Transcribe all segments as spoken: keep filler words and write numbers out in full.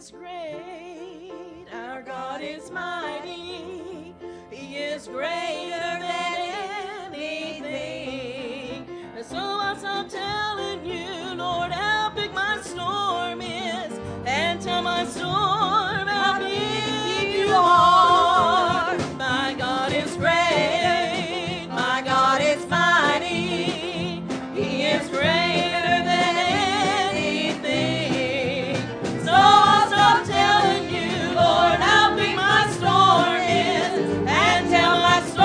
is great. Our God is mighty. He is greater than anything. And so I stop telling you, Lord, how big my storm is, and tell my storm how big you are. My God is great. My God is mighty. He is greater than anything. So I'll stop telling you, Lord, how big my storm is, and tell my storm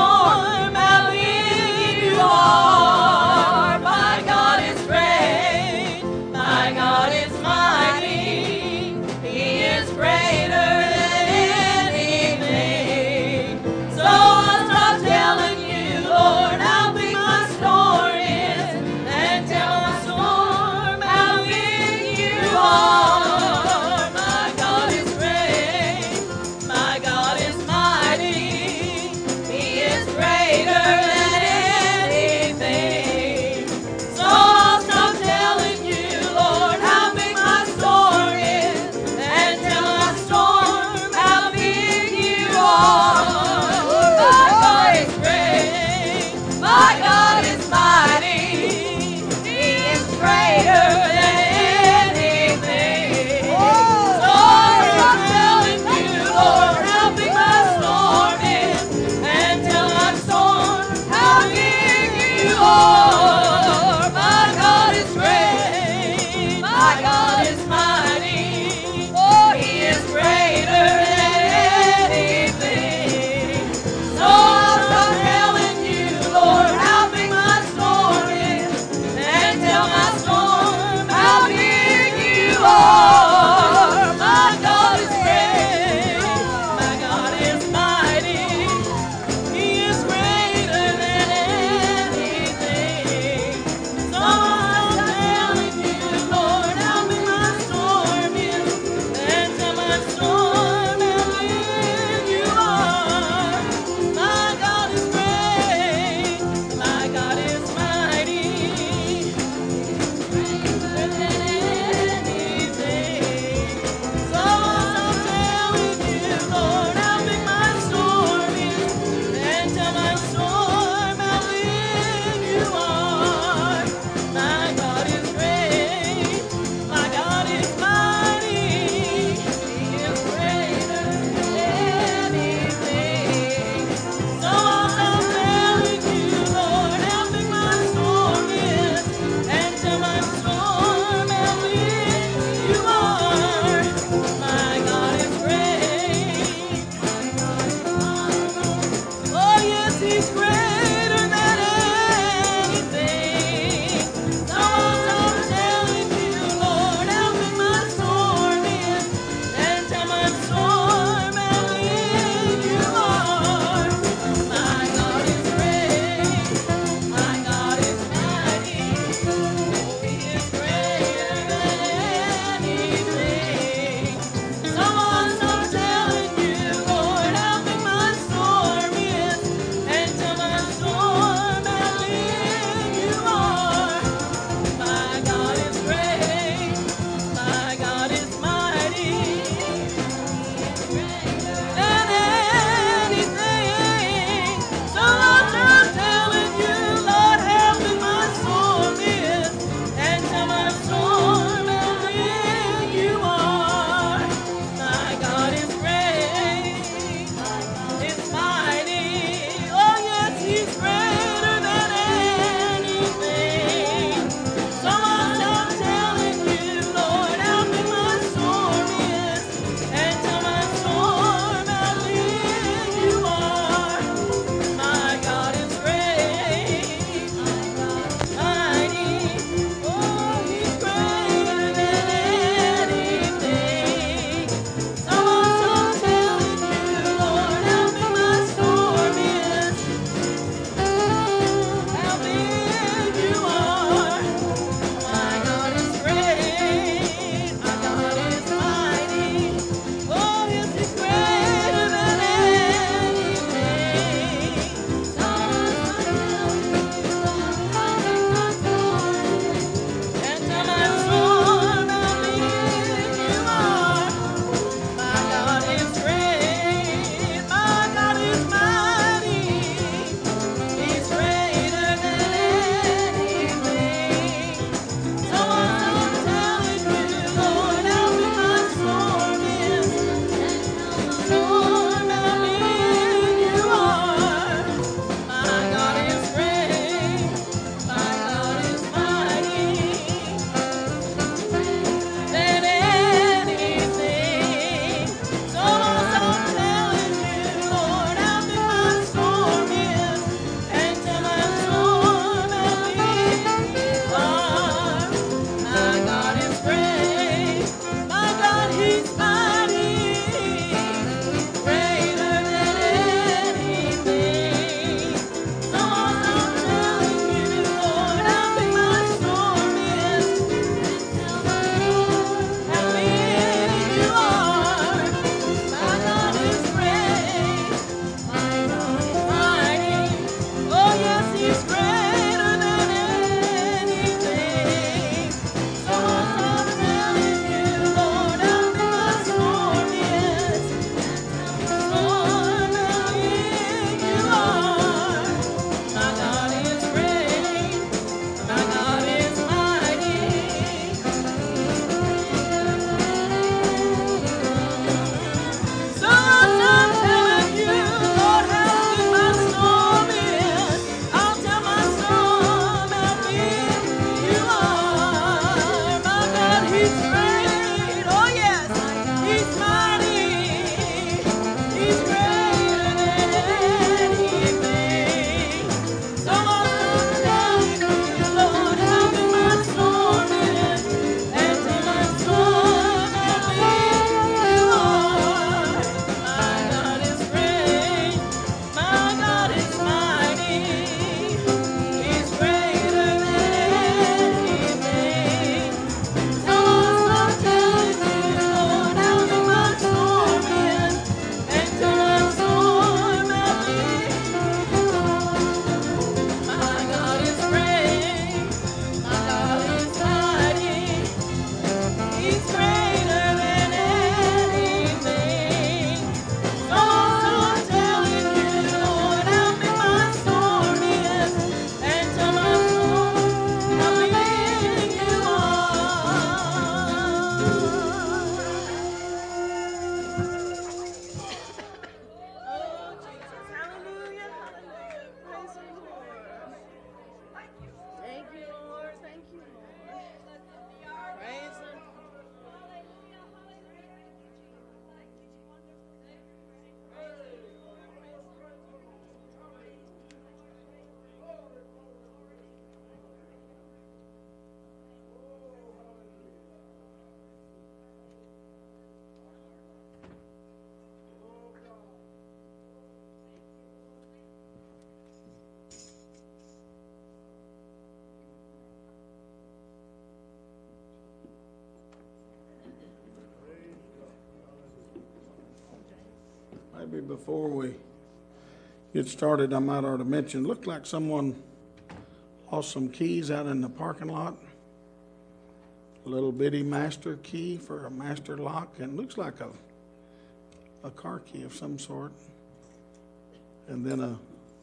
Before we get started, I might ought to mention, looked like someone lost some keys out in the parking lot. A little bitty master key for a master lock, and looks like a a car key of some sort. And then a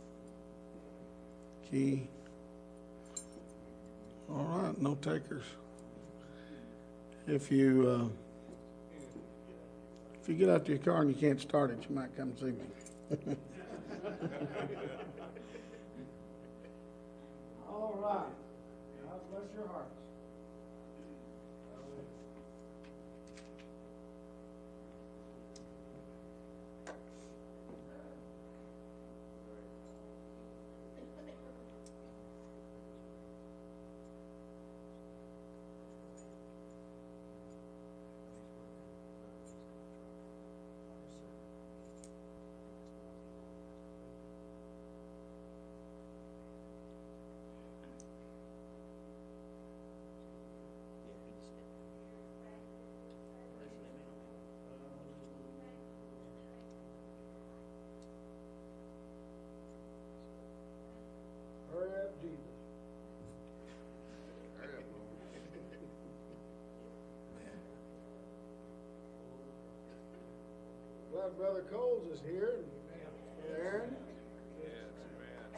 key. All right, no takers. If you uh, if you get out to your car and you can't start it, you might come see me. All right. God bless your hearts. Jesus. Glad Brother Coles is here. Aaron. Yes, man.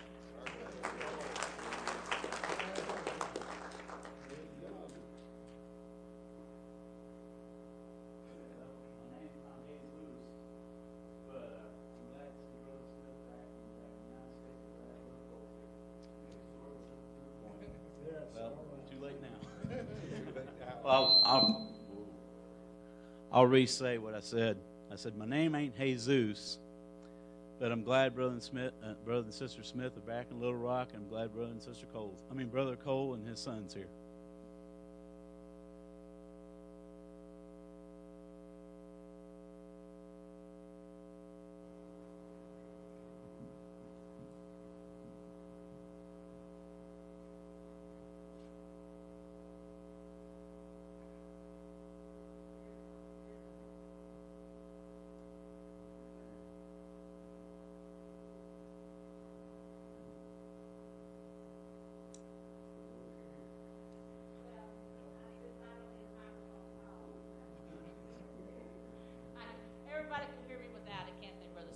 Well, too late now. Well, I'll, I'll re-say what I said. I said, my name ain't Jesus, but I'm glad Brother and Smith, uh, Brother and Sister Smith are back in Little Rock, and I'm glad Brother and Sister Cole, I mean Brother Cole and his son's here. Everybody can hear me without it, can't they, Brother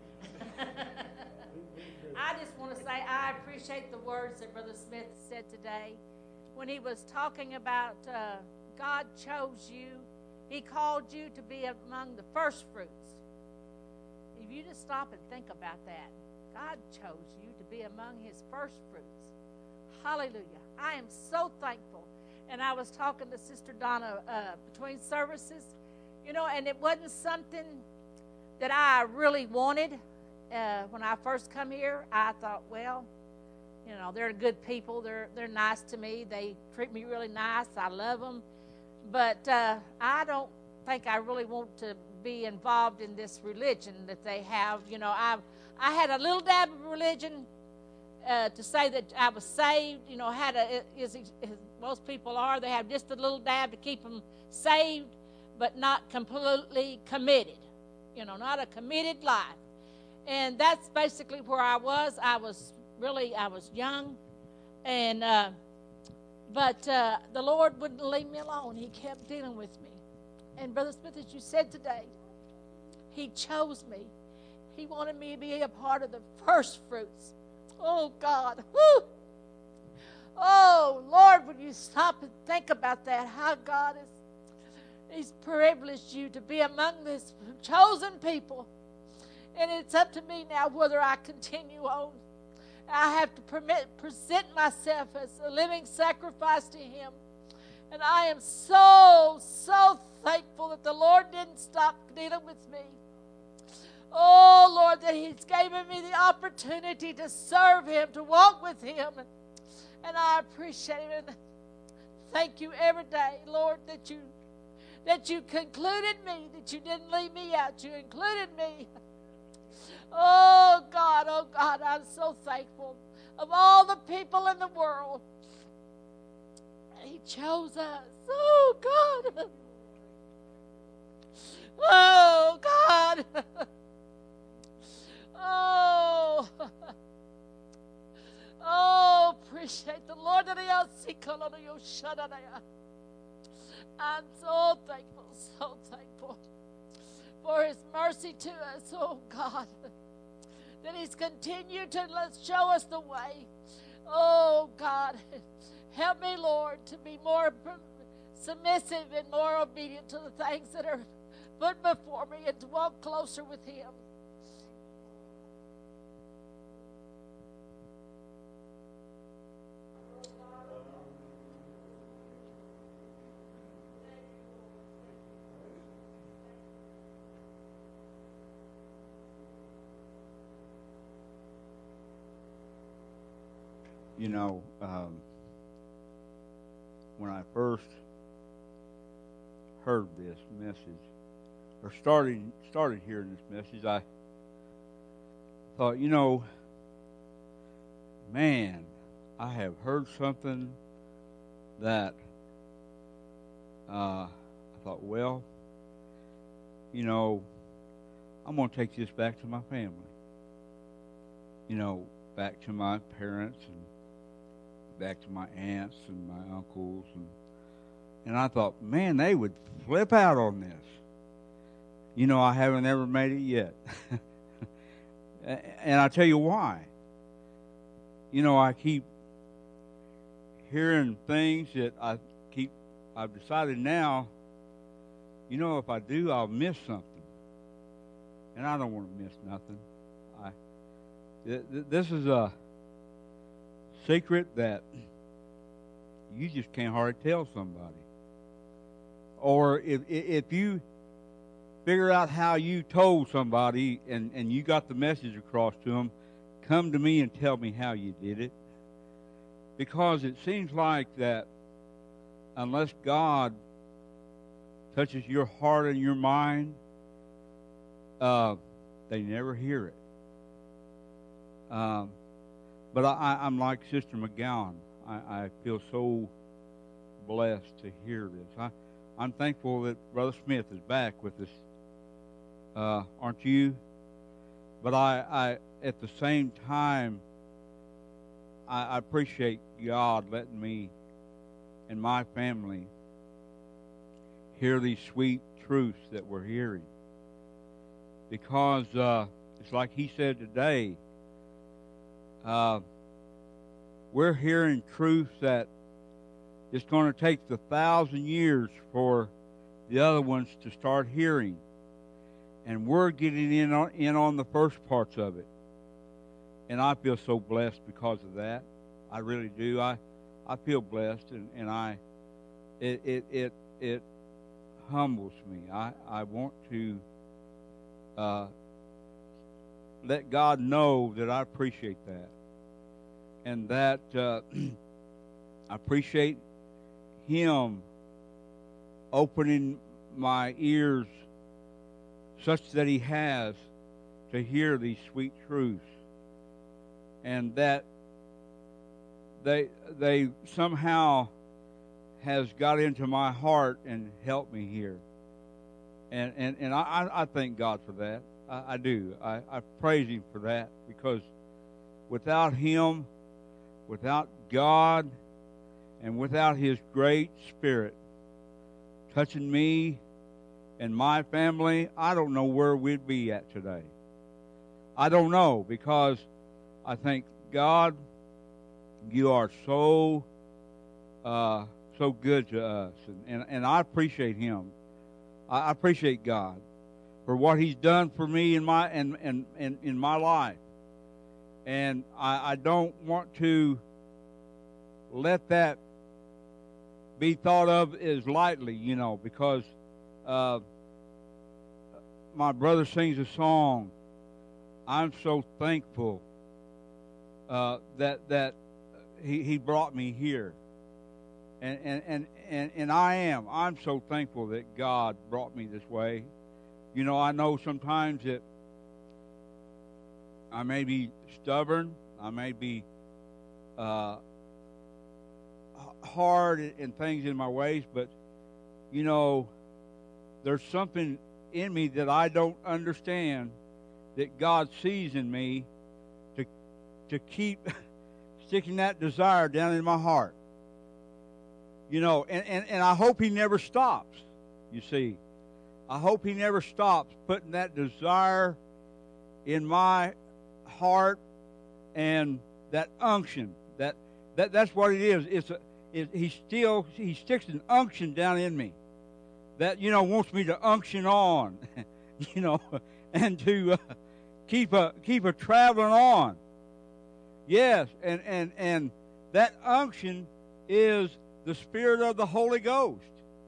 Smith? I just want to say I appreciate the words that Brother Smith said today when he was talking about uh, God chose you. He called you to be among the first fruits. If you just stop and think about that, God chose you to be among his first fruits. Hallelujah. I am so thankful. And I was talking to Sister Donna uh, between services. You know, and it wasn't something that I really wanted uh, when I first come here. I thought, well, you know, they're good people. They're they're nice to me. They treat me really nice. I love them. But uh, I don't think I really want to be involved in this religion that they have. You know, I I had a little dab of religion uh, to say that I was saved. You know, had a as, as most people are. They have just a little dab to keep them saved, but not completely committed, you know, not a committed life. And that's basically where I was. I was really, I was young, and uh, but uh, the Lord wouldn't leave me alone. He kept dealing with me. And Brother Smith, as you said today, he chose me. He wanted me to be a part of the first fruits. Oh, God. Woo! Oh, Lord, would you stop and think about that, how God is He's privileged you to be among this chosen people. And it's up to me now whether I continue on. I have to permit, present myself as a living sacrifice to him. And I am so, so thankful that the Lord didn't stop dealing with me. Oh, Lord, that he's given me the opportunity to serve him, to walk with him. And, and I appreciate it. And thank you every day, Lord, that you that you concluded me, that you didn't leave me out. You included me. Oh, God, oh, God, I'm so thankful. Of all the people in the world, he chose us. Oh, God. Oh, God. I'm so thankful, so thankful for His mercy to us, oh God, that He's continued to let's show us the way. Oh God, help me, Lord, to be more submissive and more obedient to the things that are put before me and to walk closer with Him. You know, um, when I first heard this message, or started started hearing this message, I thought, you know, man, I have heard something that uh, I thought, well, you know, I'm going to take this back to my family. You know, back to my parents and back to my aunts and my uncles, and and I thought, man, they would flip out on this. You know, I haven't ever made it yet. And I'll tell you why. You know, I keep hearing things that I keep, I've decided now, you know, if I do, I'll miss something. And I don't want to miss nothing. I, th- th- this is a secret that you just can't hardly tell somebody. Or if if you figure out how you told somebody and, and you got the message across to them, come to me and tell me how you did it. Because it seems like that unless God touches your heart and your mind, uh, they never hear it. Um, But I, I'm like Sister McGowan. I, I feel so blessed to hear this. I, I'm thankful that Brother Smith is back with us. Uh, aren't you? But I, I, at the same time, I, I appreciate God letting me and my family hear these sweet truths that we're hearing. Because uh, it's like he said today, Uh, we're hearing truths that it's going to take the thousand years for the other ones to start hearing. And we're getting in on, in on the first parts of it. And I feel so blessed because of that. I really do. I, I feel blessed, and, and I it, it it it humbles me. I, I want to uh, let God know that I appreciate that. And that uh, I appreciate Him opening my ears such that He has to hear these sweet truths. And that they they somehow has got into my heart and helped me here. And and, and I, I thank God for that. I, I do. I, I praise Him for that, because without Him, without God, and without His great Spirit touching me and my family, I don't know where we'd be at today. I don't know, because I think, God, you are so uh, so good to us. And, and, and I appreciate Him. I appreciate God for what He's done for me in my and, and, and in my life. And I, I don't want to let that be thought of as lightly, you know, because uh, my brother sings a song, I'm so thankful uh, that that he, he brought me here. And, and, and, and, and I am. I'm so thankful that God brought me this way. You know, I know sometimes that I may be stubborn. I may be uh, hard in things in my ways, but, you know, there's something in me that I don't understand that God sees in me to to keep sticking that desire down in my heart. You know, and, and, and I hope he never stops, you see. I hope he never stops putting that desire in my heart and that unction. That, that that's what it is. It's a, it, he still he sticks an unction down in me that, you know, wants me to unction on, you know, and to uh, keep a keep a traveling on. Yes, and and and that unction is the Spirit of the Holy Ghost,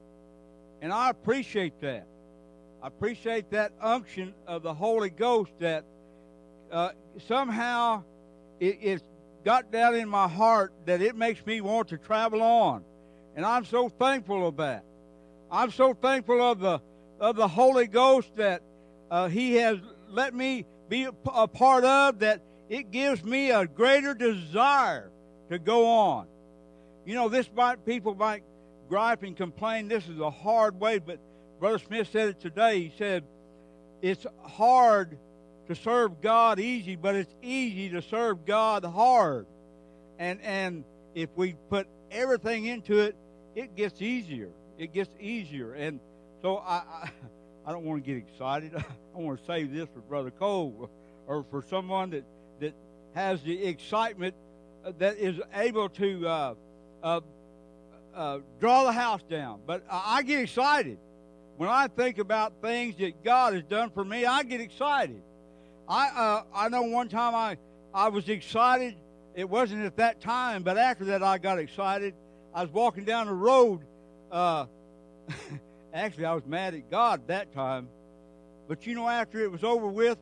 and I appreciate that. I appreciate that unction of the Holy Ghost that uh, somehow it, it's got down in my heart that it makes me want to travel on. And I'm so thankful of that. I'm so thankful of the of the Holy Ghost that uh, He has let me be a, a part of, that it gives me a greater desire to go on. You know, this might, people might gripe and complain, this is a hard way, but Brother Smith said it today. He said, it's hard to serve God easy, but it's easy to serve God hard. And and if we put everything into it, it gets easier. It gets easier. And so I I, I don't want to get excited. I want to save this for Brother Cole or for someone that, that has the excitement that is able to uh, uh, uh, draw the house down. But I, I get excited. When I think about things that God has done for me, I get excited. I uh, I know one time I, I was excited. It wasn't at that time, but after that I got excited. I was walking down the road. Uh, actually, I was mad at God that time. But, you know, after it was over with,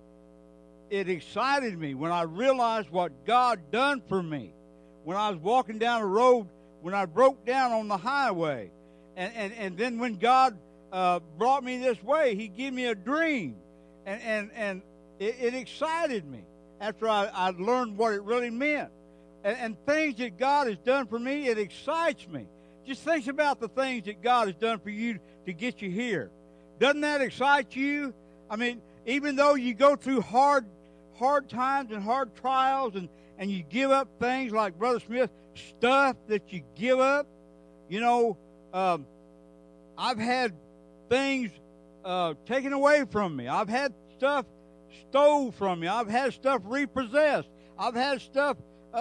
it excited me when I realized what God done for me. When I was walking down the road, when I broke down on the highway. And, and, and then when God Uh, brought me this way, He gave me a dream, and and and it, it excited me after I, I learned what it really meant, and, and things that God has done for me, it excites me. Just think about the things that God has done for you to get you here. Doesn't that excite you? I mean, even though you go through hard hard times and hard trials, and and you give up things like Brother Smith, stuff that you give up, you know, um, I've had things uh, taken away from me. I've had stuff stole from me. I've had stuff repossessed. I've had stuff uh,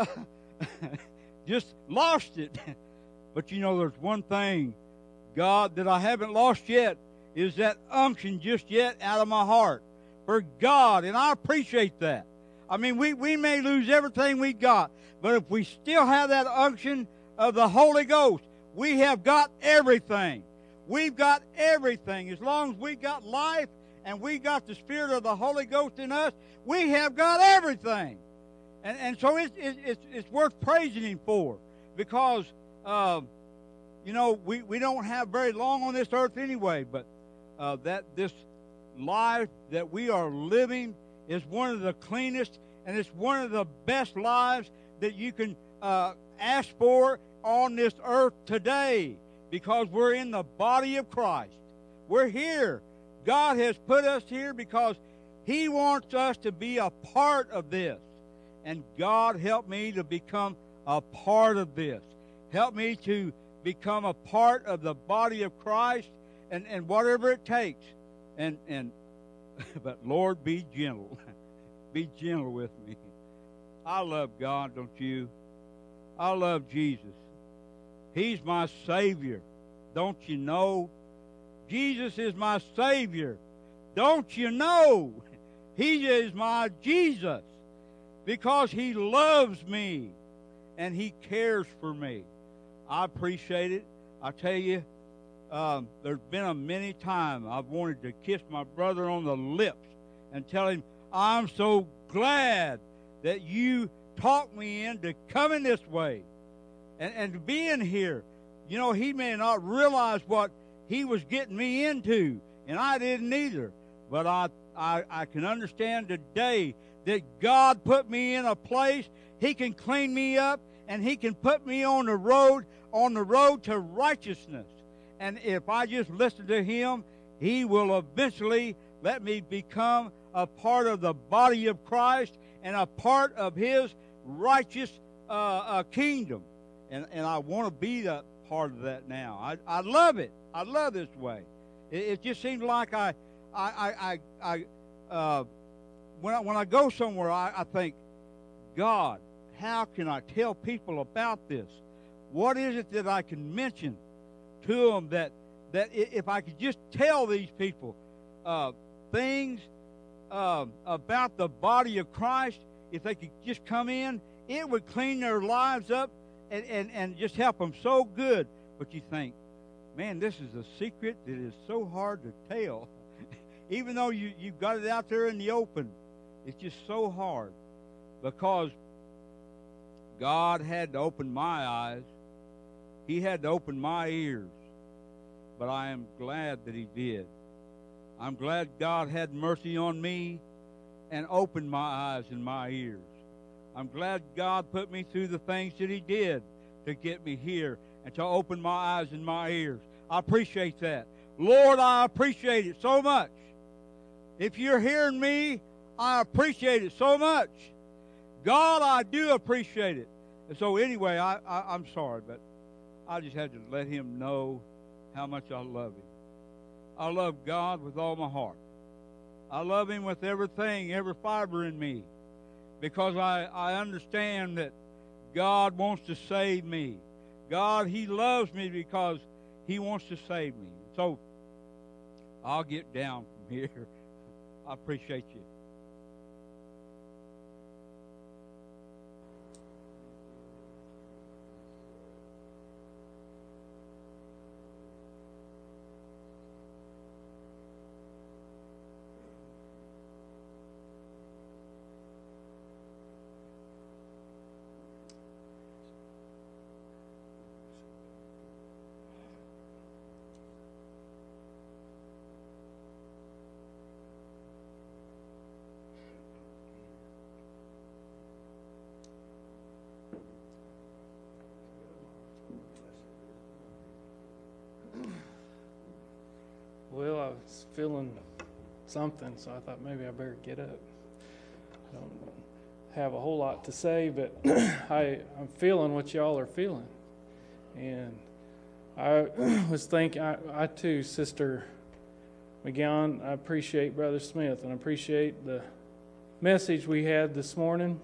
just lost it. But you know, there's one thing, God, that I haven't lost yet, is that unction just yet out of my heart for God, and I appreciate that. I mean, we, we may lose everything we got, but if we still have that unction of the Holy Ghost, we have got everything. We've got everything. As long as we got life and we got the Spirit of the Holy Ghost in us, we have got everything. And and so it's it's it's worth praising Him for, because uh, you know we, we don't have very long on this earth anyway. But uh, that this life that we are living is one of the cleanest, and it's one of the best lives that you can uh, ask for on this earth today. Because we're in the body of Christ. We're here. God has put us here because He wants us to be a part of this. And God, help me to become a part of this. Help me to become a part of the body of Christ, and, and whatever it takes. And and but Lord, be gentle. Be gentle with me. I love God, don't you? I love Jesus. He's my Savior. Don't you know? Jesus is my Savior. Don't you know? He is my Jesus, because He loves me and He cares for me. I appreciate it. I tell you, um, there's been a many times I've wanted to kiss my brother on the lips and tell him, I'm so glad that you talked me into coming this way. And, and being here. You know, he may not realize what he was getting me into, and I didn't either. But I, I, I can understand today that God put me in a place. He can clean me up, and He can put me on the road, on the road to righteousness. And if I just listen to Him, He will eventually let me become a part of the body of Christ and a part of His righteous uh, uh, kingdom. And, and I want to be the part of that now. I, I love it. I love this way. It, it just seems like I, I, I, I, I uh, when I when I go somewhere, I, I think, God, how can I tell people about this? What is it that I can mention to them that that if I could just tell these people uh, things uh, about the body of Christ, if they could just come in, it would clean their lives up and, and, and just help them so good. But you think, man, this is a secret that is so hard to tell. Even though you, you've got it out there in the open, it's just so hard because God had to open my eyes. He had to open my ears. But I am glad that he did. I'm glad God had mercy on me and opened my eyes and my ears. I'm glad God put me through the things that he did to get me here and to open my eyes and my ears. I appreciate that. Lord, I appreciate it so much. If you're hearing me, I appreciate it so much. God, I do appreciate it. And so anyway, I, I, I'm sorry, but I just had to let him know how much I love him. I love God with all my heart. I love him with everything, every fiber in me, because I, I understand that God wants to save me. God, he loves me because he wants to save me. So I'll get down from here. I appreciate you. Well, I was feeling something, so I thought maybe I better get up. I don't have a whole lot to say, but I, I'm feeling what y'all are feeling. And I was thinking, I, I too, Sister McGowan, I appreciate Brother Smith, and I appreciate the message we had this morning.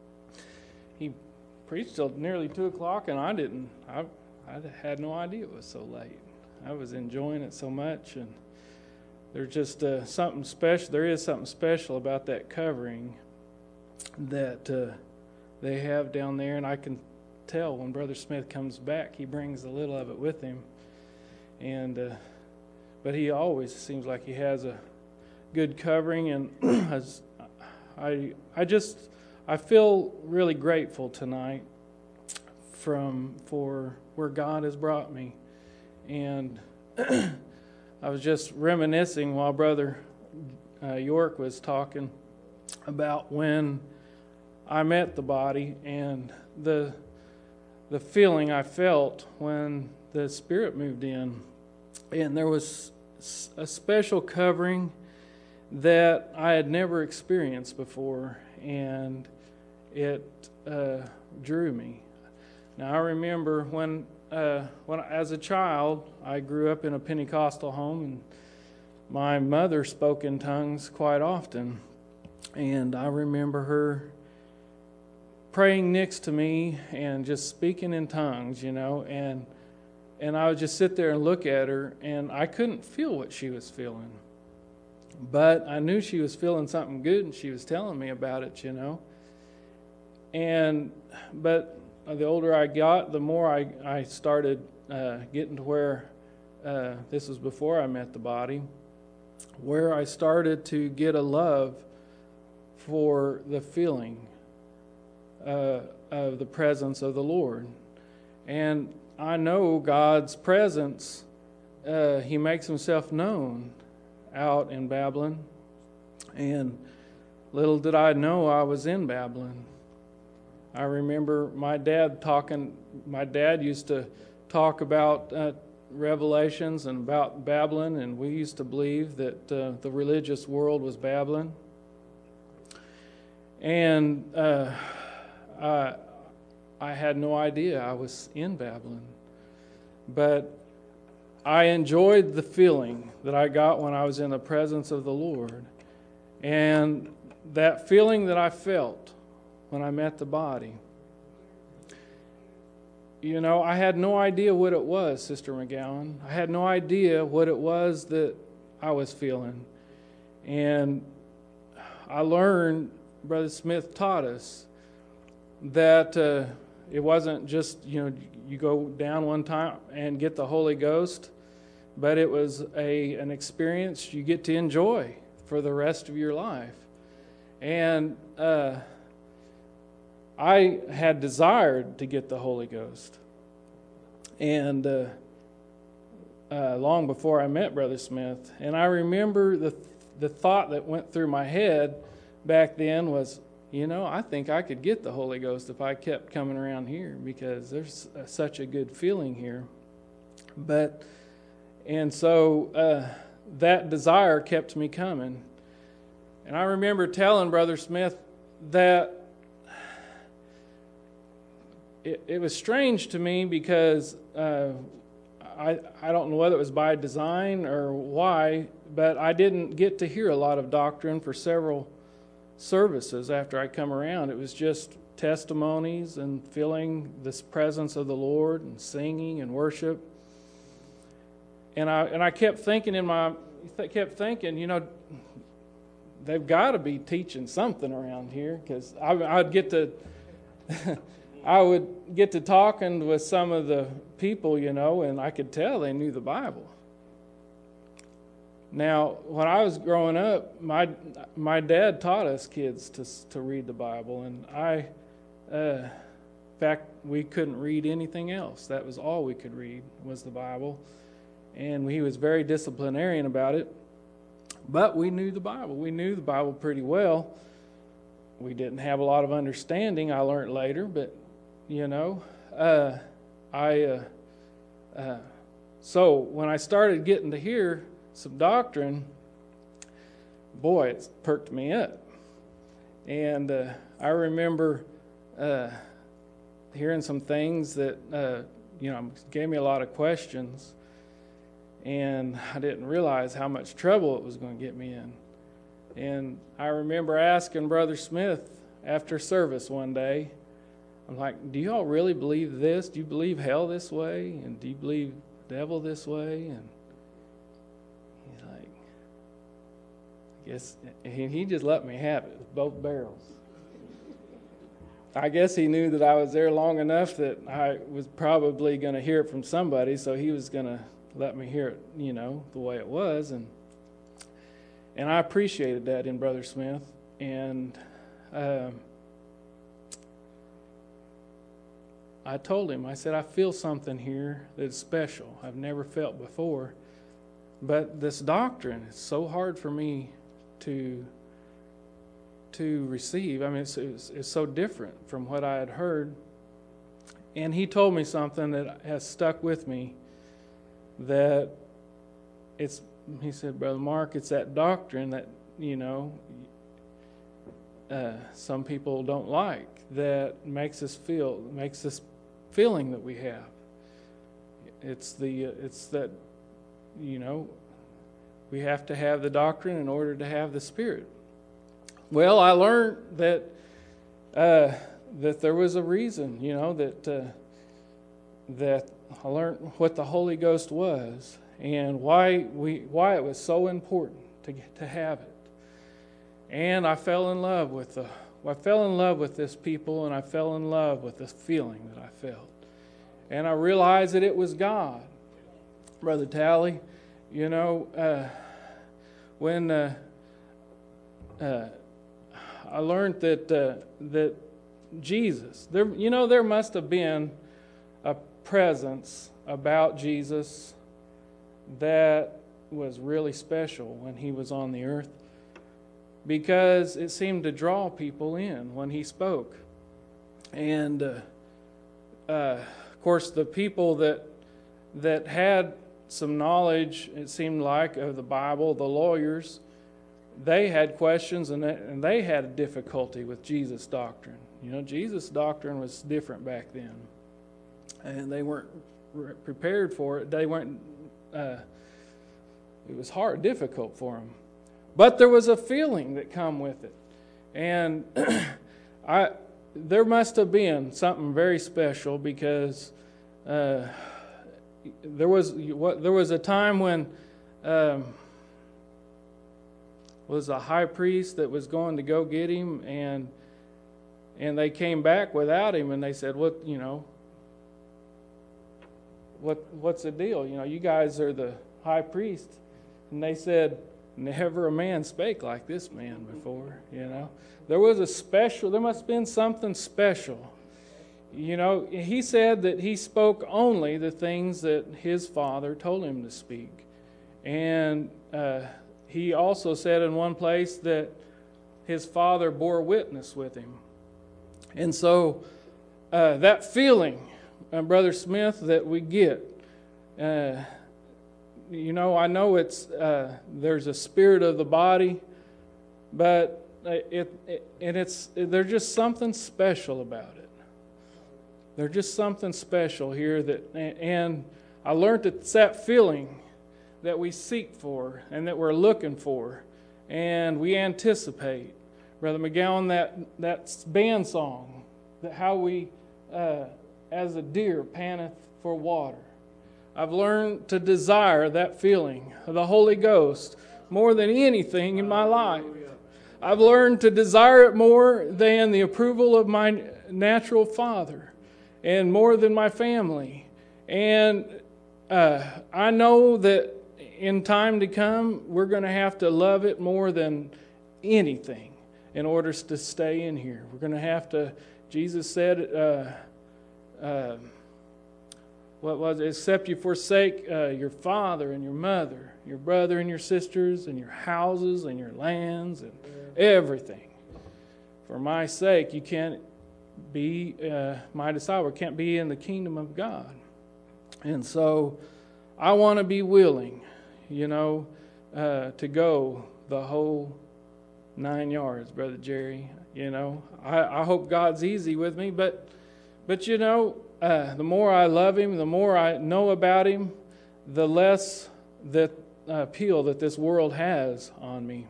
He preached till nearly two o'clock, and I didn't, I, I had no idea it was so late. I was enjoying it so much, and there's just uh, something special. There is something special about that covering that uh, they have down there, and I can tell when Brother Smith comes back, he brings a little of it with him. And uh, but he always seems like he has a good covering, and I I just I feel really grateful tonight from for where God has brought me. And I was just reminiscing while Brother uh, York was talking about when I met the body and the the feeling I felt when the Spirit moved in. And there was a special covering that I had never experienced before, and it uh, drew me. Now, I remember when Uh, when as a child, I grew up in a Pentecostal home, and my mother spoke in tongues quite often. And I remember her praying next to me and just speaking in tongues, you know, and and I would just sit there and look at her, and I couldn't feel what she was feeling. But I knew she was feeling something good, and she was telling me about it, you know. And, but the older I got, the more I, I started uh, getting to where, uh, this was before I met the body, where I started to get a love for the feeling uh, of the presence of the Lord. And I know God's presence, uh, he makes himself known out in Babylon. And little did I know I was in Babylon. I remember my dad talking, my dad used to talk about uh, Revelations and about Babylon, and we used to believe that uh, the religious world was Babylon. And uh, I, I had no idea I was in Babylon. but I enjoyed the feeling that I got when I was in the presence of the Lord. And that feeling that I felt when I met the body, you know, I had no idea what it was, Sister McGowan. I had no idea what it was that I was feeling. And I learned, Brother Smith taught us, that uh, it wasn't just, you know, you go down one time and get the Holy Ghost, but it was a an experience you get to enjoy for the rest of your life. And uh, I had desired to get the Holy Ghost. And uh, uh, long before I met Brother Smith. And I remember the the thought that went through my head back then was, you know, I think I could get the Holy Ghost if I kept coming around here, because there's uh, such a good feeling here. But, and so uh, that desire kept me coming. And I remember telling Brother Smith that it, it was strange to me because uh, I, I don't know whether it was by design or why, but I didn't get to hear a lot of doctrine for several services after I come around. It was just testimonies and feeling this presence of the Lord and singing and worship. And I and I kept thinking in my kept thinking, you know, they've got to be teaching something around here, because I I'd get to I would get to talking with some of the people, you know, and I could tell they knew the Bible. Now, when I was growing up, my my dad taught us kids to to read the Bible, and I, uh, in fact, we couldn't read anything else. That was all we could read was the Bible, and he was very disciplinarian about it. But we knew the Bible. We knew the Bible pretty well. We didn't have a lot of understanding, I learned later, but you know, uh, I. Uh, uh, so when I started getting to hear some doctrine, boy, it's perked me up. And uh, I remember uh, hearing some things that, uh, you know, gave me a lot of questions, and I didn't realize how much trouble it was going to get me in. And I remember asking Brother Smith after service one day, I'm like, do you all really believe this? Do you believe hell this way? And do you believe the devil this way? And Yes, he just let me have it with both barrels. I guess he knew that I was there long enough that I was probably going to hear it from somebody, so he was going to let me hear it, you know, the way it was. And and I appreciated that in Brother Smith. And um, I told him, I said, I feel something here that's special. I've never felt before. But this doctrine is so hard for me to to receive. I mean, it's, it's, it's so different from what I had heard. And he told me something that has stuck with me, that it's, he said, Brother Mark, it's that doctrine that, you know, uh, some people don't like, that makes us feel, makes this feeling that we have. It's the, it's that, you know, we have to have the doctrine in order to have the Spirit. Well, I learned that uh, that there was a reason, you know, that uh, that I learned what the Holy Ghost was and why we why it was so important to get, to have it. And I fell in love with the I fell in love with this people, and I fell in love with this feeling that I felt. And I realized that it was God, Brother Tally. You know, uh, when uh, uh, I learned that uh, that Jesus, there, you know, there must have been a presence about Jesus that was really special when he was on the earth, because it seemed to draw people in when he spoke. And uh, uh, of course, the people that that had some knowledge, it seemed like, of the Bible, the lawyers, they had questions, and they, and they had a difficulty with Jesus' doctrine. You know, Jesus' doctrine was different back then, and they weren't re- prepared for it. They weren't. Uh, it was hard, difficult for them. But there was a feeling that come with it, and I there must have been something very special because uh, there was what there was a time when um, was a high priest that was going to go get him, and and they came back without him, and they said, "What you know? What what's the deal? You know, you guys are the high priest," and they said, "Never a man spake like this man before." You know, there was a special. There must have been something special. You know, he said that he spoke only the things that his father told him to speak, and uh, he also said in one place that his father bore witness with him. And so uh, that feeling, uh, Brother Smith, that we get. Uh, You know, I know it's uh, there's a spirit of the body, but it, it and it's it, there's just something special about it. There's just something special here that, and I learned that it's that feeling that we seek for and that we're looking for, and we anticipate. Brother McGowan, that that band song, that how we, uh, as a deer panteth for water. I've learned to desire that feeling of the Holy Ghost more than anything in my life. I've learned to desire it more than the approval of my natural father and more than my family. And uh, I know that in time to come, we're going to have to love it more than anything in order to stay in here. We're going to have to, Jesus said, uh, uh, what was it? Except you forsake uh, your father and your mother, your brother and your sisters, and your houses and your lands and everything. For my sake, you can't be uh, my disciple, can't be in the kingdom of God. And so I want to be willing, you know, uh, to go the whole nine yards, Brother Jerry. You know, I, I hope God's easy with me, but, but you know, Uh, the more I love him, the more I know about him, the less that uh, appeal that this world has on me.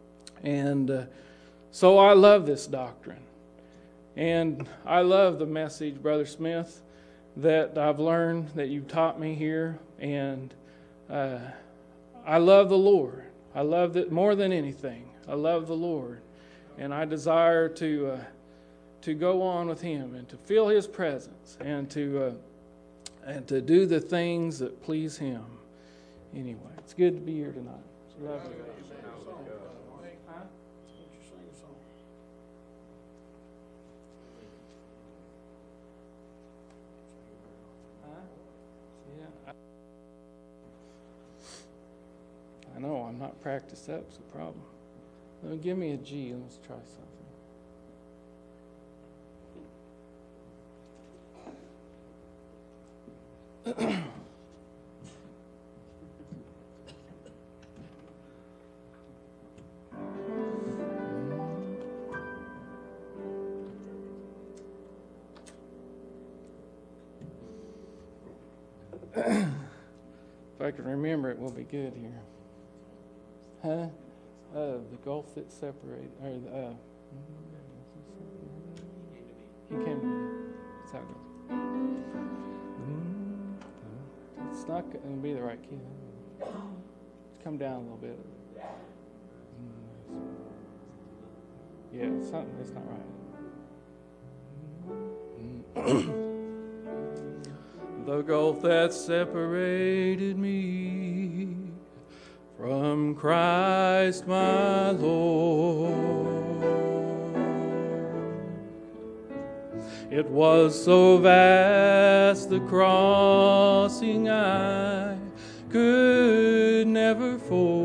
And uh, so I love this doctrine. And I love the message, Brother Smith, that I've learned, that you've taught me here. And uh, I love the Lord. I love it more than anything. I love the Lord. And I desire to... Uh, to go on with him and to feel his presence and to uh, and to do the things that please him. Anyway, it's good to be here tonight. Love you. Huh? Huh? Yeah. I know I'm not practiced up's the problem. Let me give me a G and let's try something. If I can remember it, we'll be good here. Huh? Uh, the gulf that separated, or the, uh, he came to me. That's how it goes. It's not going to be the right key. Let's come down a little bit. Yeah, it's something that's not right. The gulf that separated me from Christ my Lord, it was so vast the crossing I could never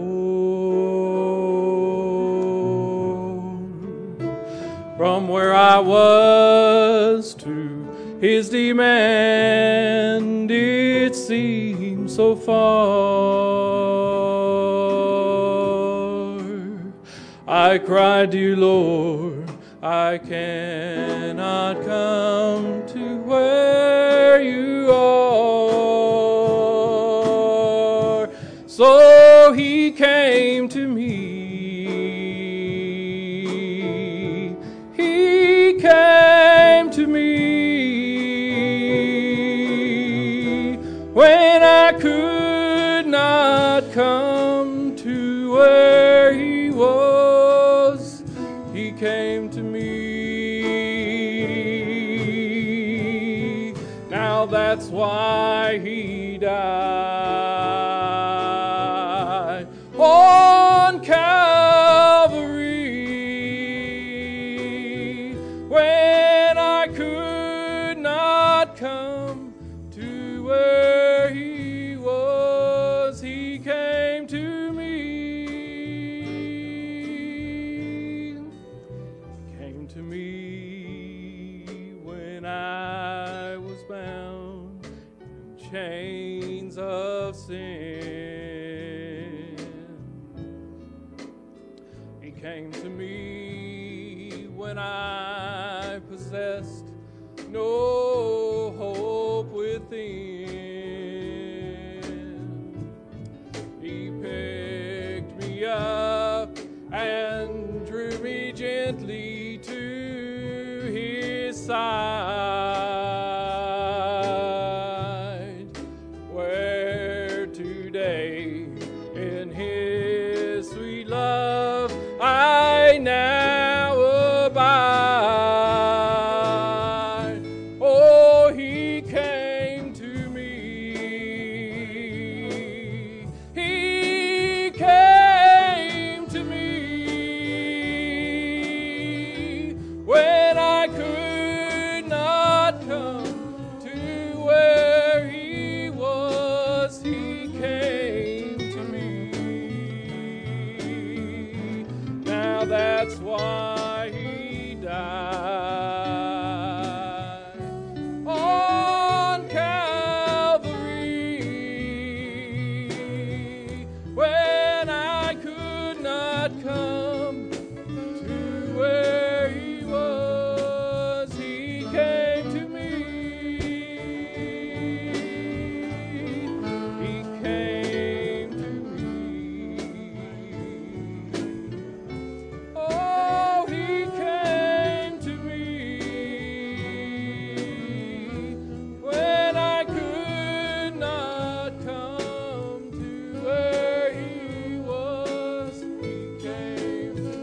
ford. From where I was to his demand, it seemed so far. I cried to you, Lord, I cannot come to where you are. Oh, he came to me. He came to me when I could not come to where he was. He came to me. Now that's why he died on Calvary when I could not come to where he was. He came to me. Came to me when I was bound in chains of sin. He came to me when I possessed no hope within. He picked me up and drew me gently to his side, where today in his sweet love I now abide. Oh, he came to me. He came to me when I could not come to where he was. He came to me. Now that's why he died on Calvary when I could not come to where he was. He came to me. He came to me. Oh, he came to me when I could not come to where he was. He came to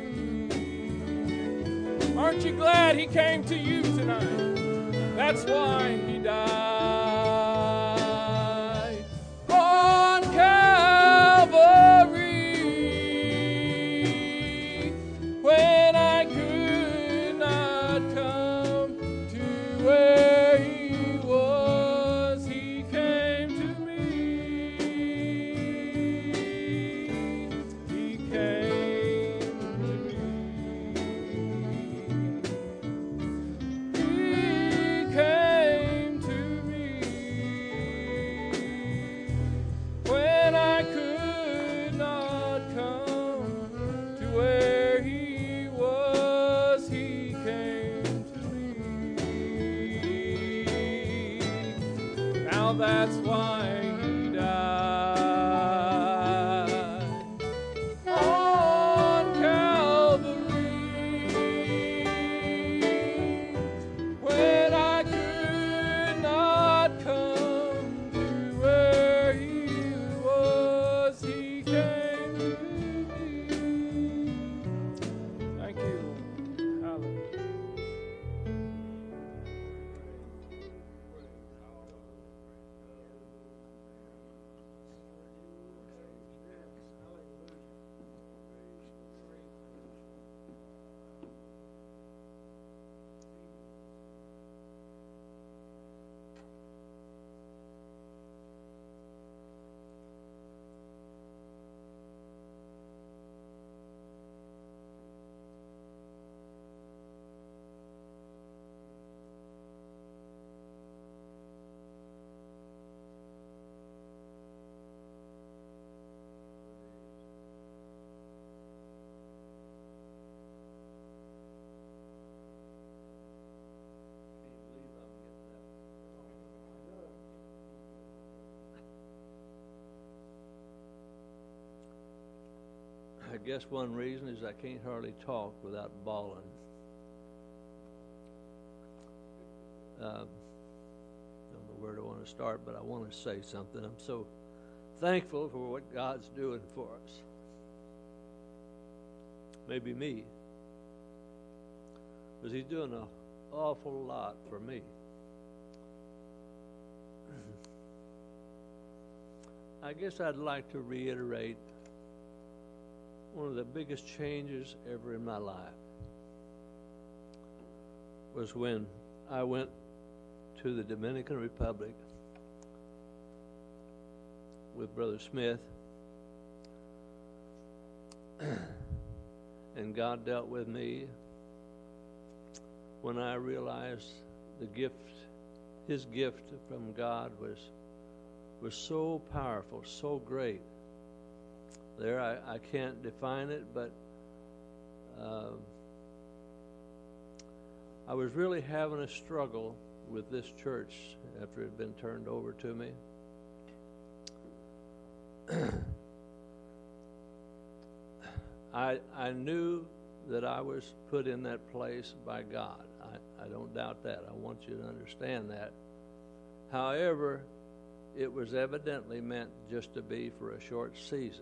me. Aren't you glad he came to you tonight? That's why he died on Calvary when I could not come to where he was. He came to me. He came to me. He came to me when I could not come to where he was. He came to me. Now that's why he died on Calvary when I could not come to where he was. He came to me. Thank you, Lord. Hallelujah. guess one reason is I can't hardly talk without bawling. Uh, don't know where to want to start, but I want to say something. I'm so thankful for what God's doing for us. Maybe me. Because he's doing an awful lot for me. I guess I'd like to reiterate one of the biggest changes ever in my life was when I went to the Dominican Republic with Brother Smith, and God dealt with me when I realized the gift, his gift from God was was so powerful, so great. There, I, I can't define it, but uh, I was really having a struggle with this church after it had been turned over to me. I, I knew that I was put in that place by God. I, I don't doubt that. I want you to understand that. However, it was evidently meant just to be for a short season.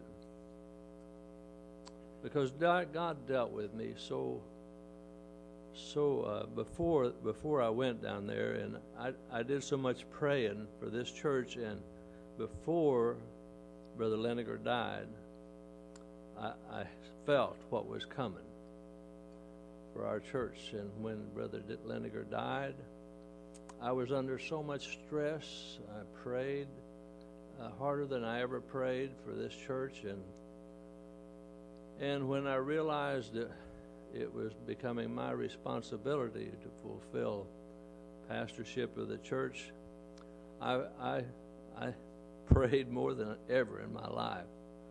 Because God dealt with me so, so uh, before before I went down there, and I, I did so much praying for this church, and before Brother Leniger died, I, I felt what was coming for our church. And when Brother Leniger died, I was under so much stress. I prayed uh, harder than I ever prayed for this church, and and when I realized that it was becoming my responsibility to fulfill pastorship of the church, I I, I prayed more than ever in my life,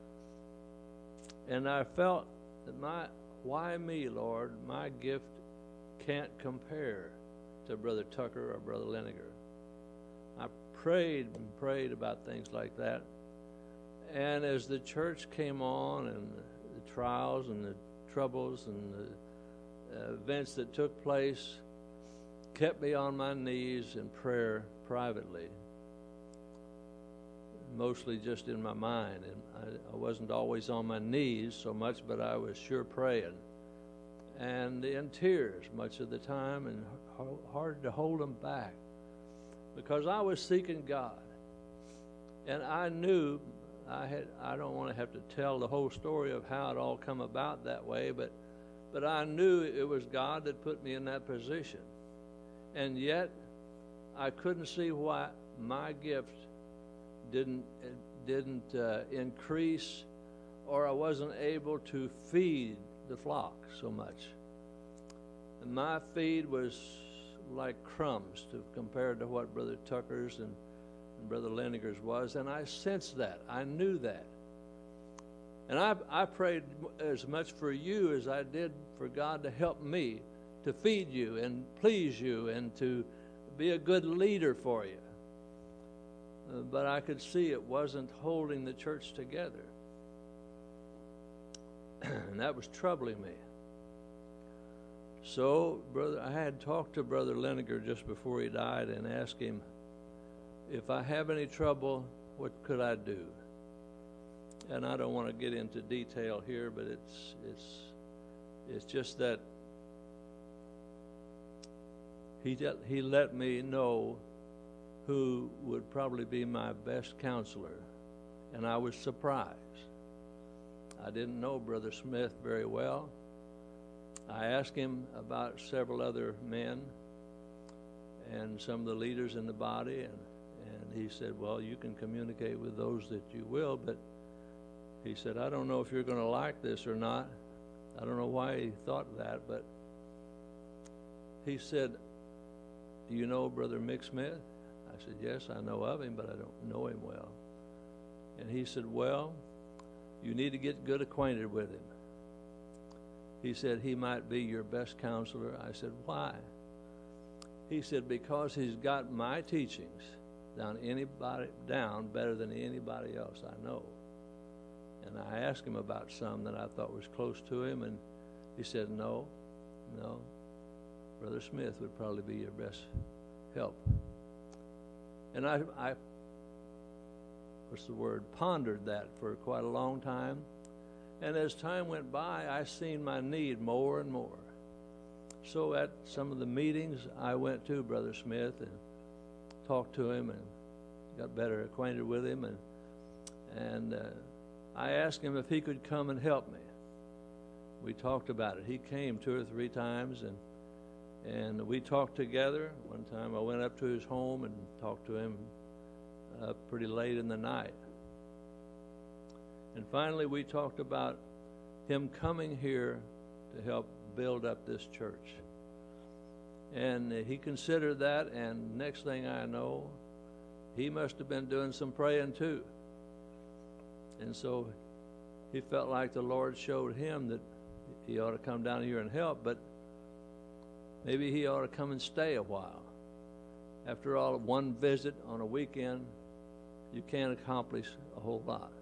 and I felt that my why me, Lord? My gift can't compare to Brother Tucker or Brother Leniger. I prayed and prayed about things like that. And as the church came on, and the trials and the troubles and the uh, events that took place kept me on my knees in prayer privately, mostly just in my mind. And I, I wasn't always on my knees so much, but I was sure praying. And in tears much of the time, and hard to hold them back, because I was seeking God, and I knew I had. I don't want to have to tell the whole story of how it all come about that way, but but I knew it was God that put me in that position, and yet I couldn't see why my gift didn't didn't uh, increase, or I wasn't able to feed the flock so much. And my feed was like crumbs to compared to what Brother Tucker's and, and Brother Leniger's was, and I sensed that. I knew that. And I, I prayed as much for you as I did for God to help me to feed you and please you and to be a good leader for you. Uh, but I could see it wasn't holding the church together. And that was troubling me. So, brother, I had talked to Brother Leniger just before he died and asked him, if I have any trouble, what could I do? And I don't want to get into detail here, but it's it's it's just that he he let me know who would probably be my best counselor, and I was surprised. I didn't know Brother Smith very well. I asked him about several other men and some of the leaders in the body, and, and he said, well, you can communicate with those that you will, but he said, I don't know if you're going to like this or not. I don't know why he thought that, but he said, do you know Brother Mick Smith? I said, yes, I know of him, but I don't know him well. And he said, well, you need to get good acquainted with him. He said he might be your best counselor. I said, why? He said, because he's got my teachings down anybody down better than anybody else I know. And And I asked him about some that I thought was close to him, and he said, no, no, Brother Smith would probably be your best help. And I, I, what's the word, pondered that for quite a long time. And as time went by, I seen my need more and more. So at some of the meetings, I went to Brother Smith and talked to him and got better acquainted with him. And, and uh, I asked him if he could come and help me. We talked about it. He came two or three times, and and we talked together. One time I went up to his home and talked to him uh, pretty late in the night. And finally we talked about him coming here to help build up this church. And uh, he considered that, and next thing I know, he must have been doing some praying too. And so he felt like the Lord showed him that he ought to come down here and help, but maybe he ought to come and stay a while. After all, one visit on a weekend, you can't accomplish a whole lot.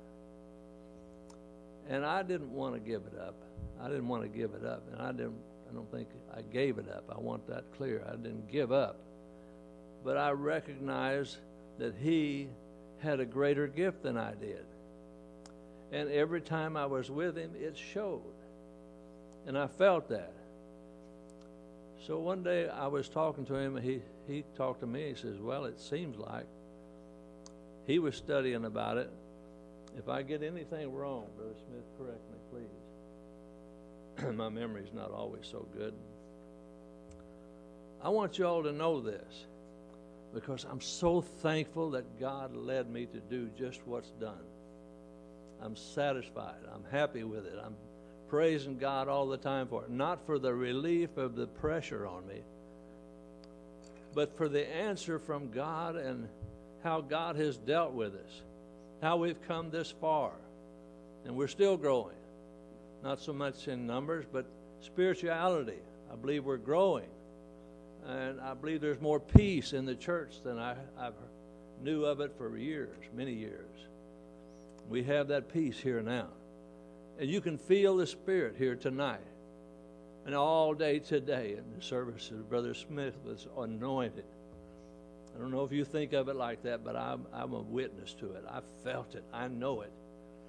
And I didn't want to give it up. I didn't want to give it up, and I didn't. I don't think I gave it up. I want that clear. I didn't give up, but I recognized that he had a greater gift than I did. And every time I was with him, it showed. And I felt that. So one day I was talking to him, and he, he talked to me. He says, well, it seems like he was studying about it. If I get anything wrong, Brother Smith, correct me, please. My memory's not always so good. I want you all to know this, because I'm so thankful that God led me to do just what's done. I'm satisfied. I'm happy with it. I'm praising God all the time for it. Not for the relief of the pressure on me, but for the answer from God and how God has dealt with us, how we've come this far. And we're still growing. Not so much in numbers, but spirituality. I believe we're growing. And I believe there's more peace in the church than I I've knew of it for years, many years. We have that peace here now. And you can feel the Spirit here tonight. And all day today in the services, Brother Smith was anointed. I don't know if you think of it like that, but I'm, I'm a witness to it. I felt it. I know it.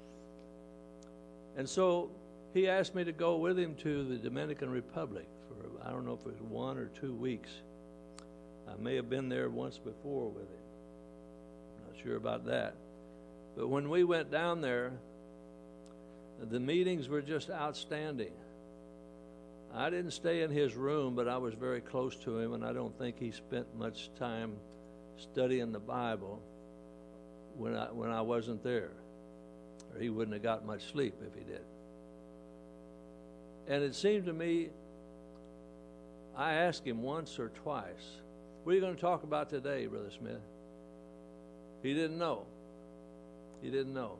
And so he asked me to go with him to the Dominican Republic for, I don't know if it was one or two weeks. I may have been there once before with him. I'm not sure about that. But when we went down there, the meetings were just outstanding. I didn't stay in his room, but I was very close to him, and I don't think he spent much time studying the Bible when I when I wasn't there. Or he wouldn't have got much sleep if he did. And it seemed to me, I asked him once or twice, what are you going to talk about today, Brother Smith? He didn't know. He didn't know.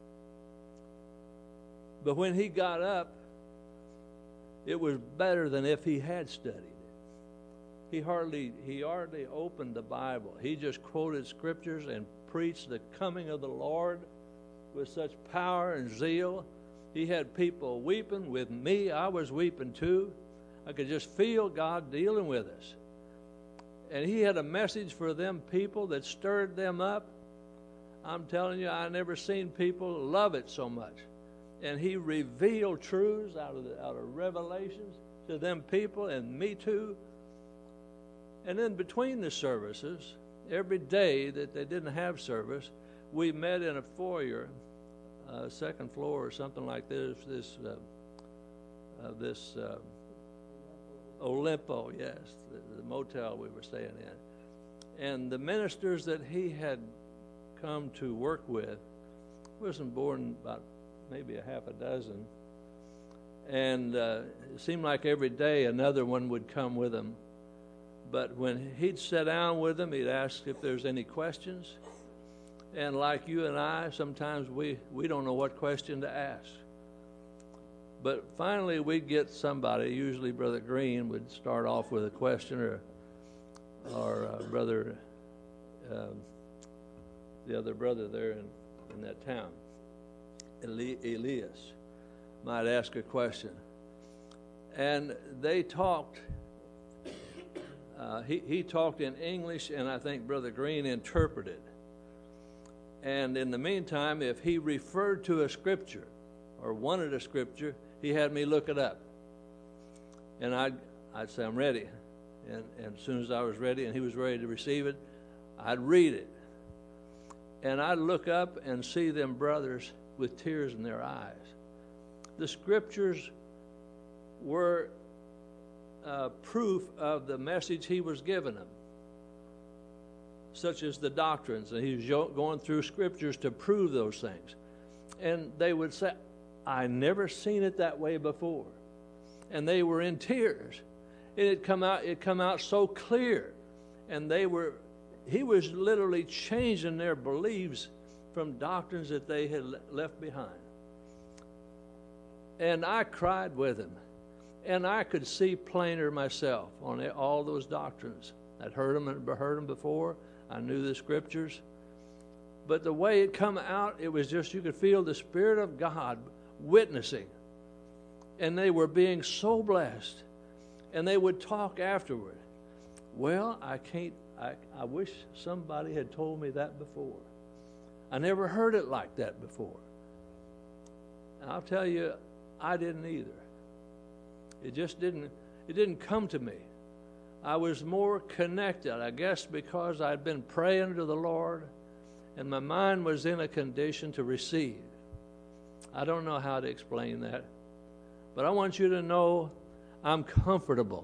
But when he got up, it was better than if he had studied it. He hardly, he hardly opened the Bible. He just quoted scriptures and preached the coming of the Lord with such power and zeal. He had people weeping with me. I was weeping too. I could just feel God dealing with us. And he had a message for them people that stirred them up. I'm telling you, I never seen people love it so much. And he revealed truths out of the, out of revelations to them people, and me too. And then between the services, every day that they didn't have service, we met in a foyer, uh, second floor or something like this. This, uh, uh, this uh, Olimpo, yes, the, the motel we were staying in. And the ministers that he had come to work with, wasn't born about maybe a half a dozen, and uh, it seemed like every day another one would come with him. But when he'd sit down with them, he'd ask if there's any questions. And like you and I, sometimes we, we don't know what question to ask. But finally we'd get somebody, usually Brother Green would start off with a question, or, or uh, Brother, uh, the other brother there in, in that town. Eli- Elias might ask a question. And they talked, uh, he, he talked in English, and I think Brother Green interpreted. And in the meantime, if he referred to a scripture or wanted a scripture, he had me look it up. And I'd, I'd say, I'm ready. And, and as soon as I was ready and he was ready to receive it, I'd read it. And I'd look up and see them brothers with tears in their eyes. The scriptures were uh, proof of the message he was giving them, such as the doctrines. And he was going through scriptures to prove those things. And they would say, I never seen it that way before. And they were in tears. It had come out, it come out so clear. And they were, he was literally changing their beliefs from doctrines that they had left behind. And I cried with him. And I could see plainer myself on all those doctrines. I'd heard them and heard them before. I knew the scriptures. But the way it come out, it was just, you could feel the Spirit of God witnessing. And they were being so blessed. And they would talk afterward. Well, I can't, I, I wish somebody had told me that before. I never heard it like that before. And I'll tell you, I didn't either. It just didn't, it didn't come to me. I was more connected, I guess, because I'd been praying to the Lord and my mind was in a condition to receive. I don't know how to explain that, but I want you to know I'm comfortable.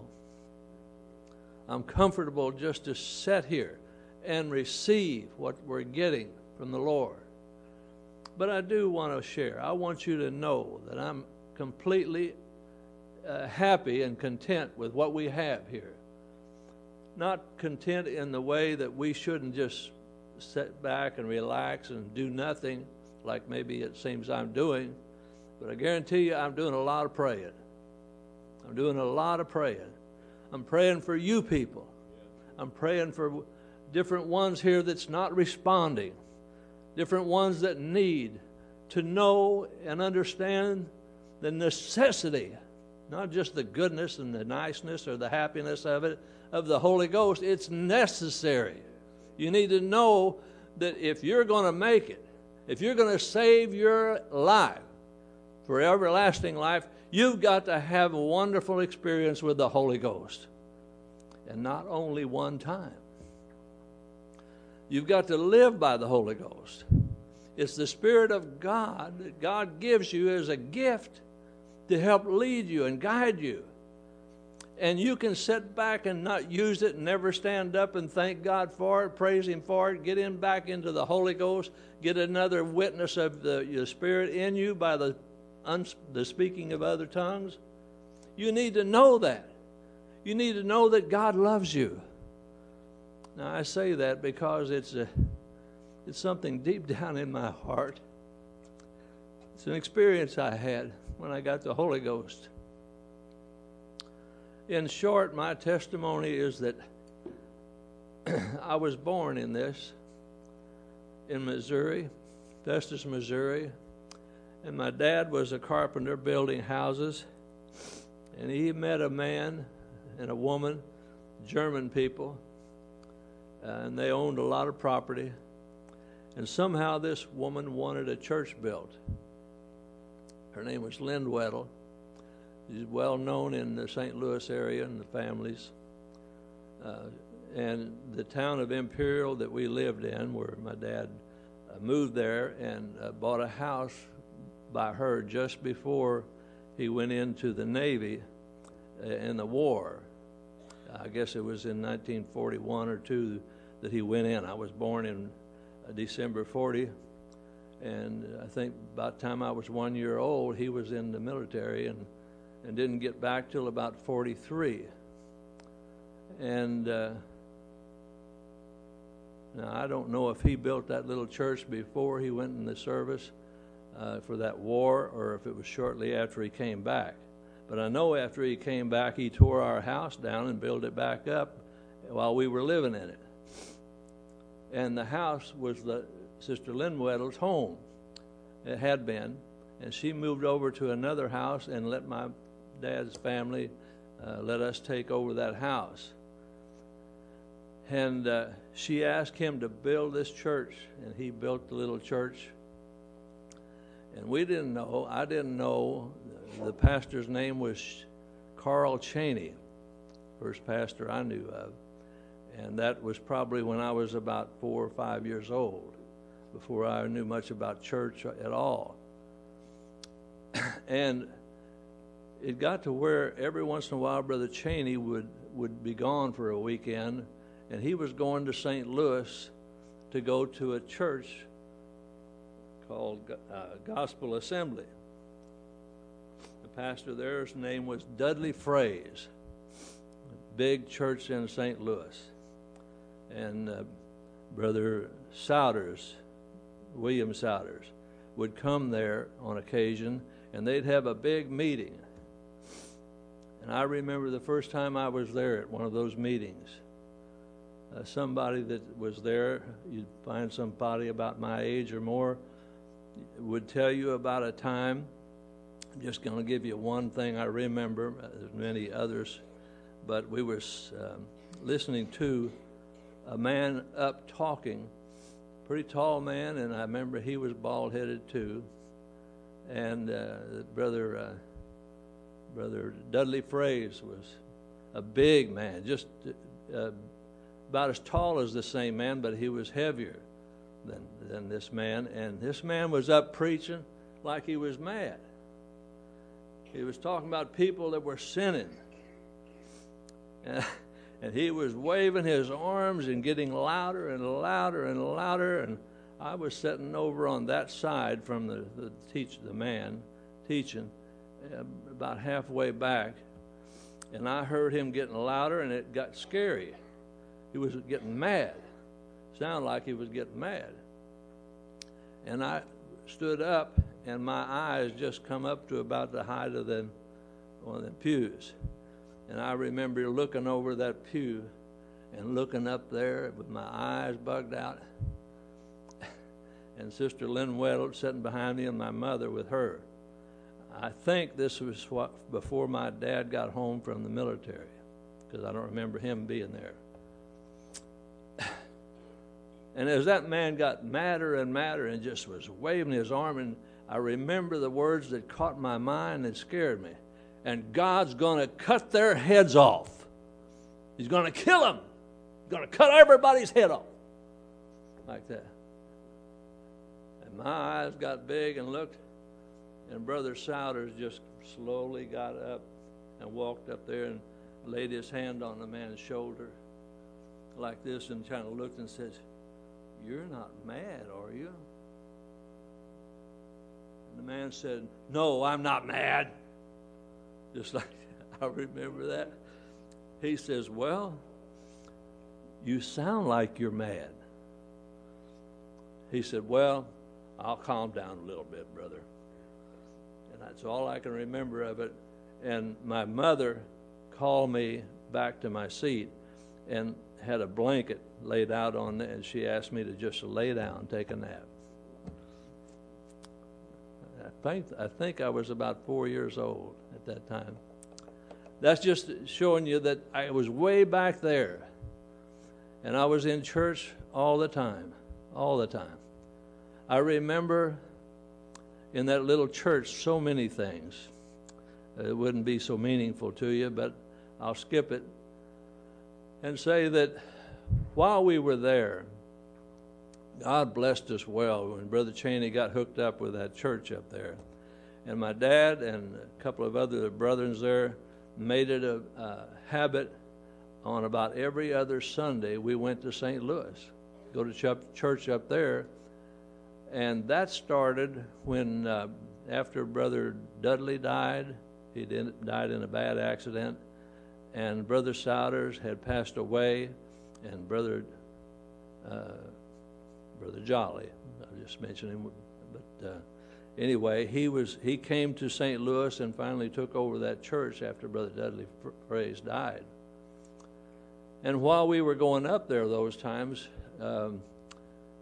I'm comfortable just to sit here and receive what we're getting from the Lord. But I do want to share. I want you to know that I'm completely uh, happy and content with what we have here. Not content in the way that we shouldn't just sit back and relax and do nothing like maybe it seems I'm doing. But I guarantee you I'm doing a lot of praying. I'm doing a lot of praying. I'm praying for you people. I'm praying for different ones here that's not responding. Different ones that need to know and understand the necessity, not just the goodness and the niceness or the happiness of it, of the Holy Ghost. It's necessary. You need to know that if you're going to make it, if you're going to save your life for everlasting life, you've got to have a wonderful experience with the Holy Ghost. And not only one time. You've got to live by the Holy Ghost. It's the Spirit of God that God gives you as a gift to help lead you and guide you. And you can sit back and not use it and never stand up and thank God for it, praise Him for it, get in back into the Holy Ghost, get another witness of the, the Spirit in you by the, uns, the speaking of other tongues. You need to know that. You need to know that God loves you. Now, I say that because it's a, it's something deep down in my heart. It's an experience I had when I got the Holy Ghost. In short, my testimony is that I was born in this, in Missouri, Festus, Missouri, and my dad was a carpenter building houses, and he met a man and a woman, German people, uh, and they owned a lot of property, and somehow this woman wanted a church built. Her name was Lindwedel. She's well known in the Saint Louis area and the families. Uh, and the town of Imperial that we lived in, where my dad uh, moved there and uh, bought a house by her just before he went into the Navy uh, in the war. I guess it was in nineteen forty-one or two that he went in. I was born in uh, December forty. And I think by the time I was one year old, he was in the military and and didn't get back till about forty-three. And uh, now I don't know if he built that little church before he went in the service uh, for that war, or if it was shortly after he came back. But I know after he came back, he tore our house down and built it back up while we were living in it. And the house was the Sister Lindwedel's home. It had been. and she moved over to another house and let my dad's family uh, let us take over that house. And uh, she asked him to build this church, and he built the little church. And we didn't know, I didn't know, the pastor's name was Carl Cheney, first pastor I knew of. And that was probably when I was about four or five years old, before I knew much about church at all. And it got to where every once in a while Brother Cheney would, would be gone for a weekend, and he was going to Saint Louis to go to a church called uh, Gospel Assembly. The pastor there's name was Dudley Fraze, a big church in Saint Louis. And uh, Brother Souders, William Souders, would come there on occasion, and they'd have a big meeting. And I remember the first time I was there at one of those meetings. Uh, somebody that was there, you'd find somebody about my age or more, would tell you about a time. I'm just going to give you one thing I remember. There's many others. But we were um, listening to a man up talking, pretty tall man, and I remember he was bald-headed too. And uh, brother uh, brother Dudley Fraze was a big man, just uh, about as tall as the same man, but he was heavier than than this man. And this man was up preaching like he was mad. He was talking about people that were sinning. And, and he was waving his arms and getting louder and louder and louder. And I was sitting over on that side from the, the teach the man teaching, uh, about halfway back. And I heard him getting louder, and it got scary. He was getting mad. Sounded like he was getting mad. And I stood up, and my eyes just come up to about the height of them, one of the pews. And I remember looking over that pew and looking up there with my eyes bugged out. And Sister Lynn Weddle sitting behind me, and my mother with her. I think this was what, before my dad got home from the military, because I don't remember him being there. And as that man got madder and madder and just was waving his arm, and I remember the words that caught my mind and scared me. And God's going to cut their heads off. He's going to kill them. He's going to cut everybody's head off. Like that. And my eyes got big and looked, and Brother Souders just slowly got up and walked up there and laid his hand on the man's shoulder like this and kind of looked and said, "You're not mad, are you?" And the man said, "No, I'm not mad." Just like I remember that. He says, "Well, you sound like you're mad." He said, "Well, I'll calm down a little bit, brother." And that's all I can remember of it. And my mother called me back to my seat and had a blanket laid out on it, and she asked me to just lay down, take a nap. I think, I think I was about four years old at that time. That's just showing you that I was way back there, and I was in church all the time, all the time. I remember in that little church so many things. It wouldn't be so meaningful to you, but I'll skip it and say that while we were there, God blessed us well when Brother Cheney got hooked up with that church up there. And my dad and a couple of other brothers there made it a, a habit on about every other Sunday we went to Saint Louis, go to ch- church up there. And that started when, uh, after Brother Dudley died, he did, died in a bad accident, and Brother Souders had passed away, and Brother uh, Brother Jolly, I just mentioned him, but uh, anyway, he was he came to Saint Louis and finally took over that church after Brother Dudley Fraze died. And while we were going up there those times, um,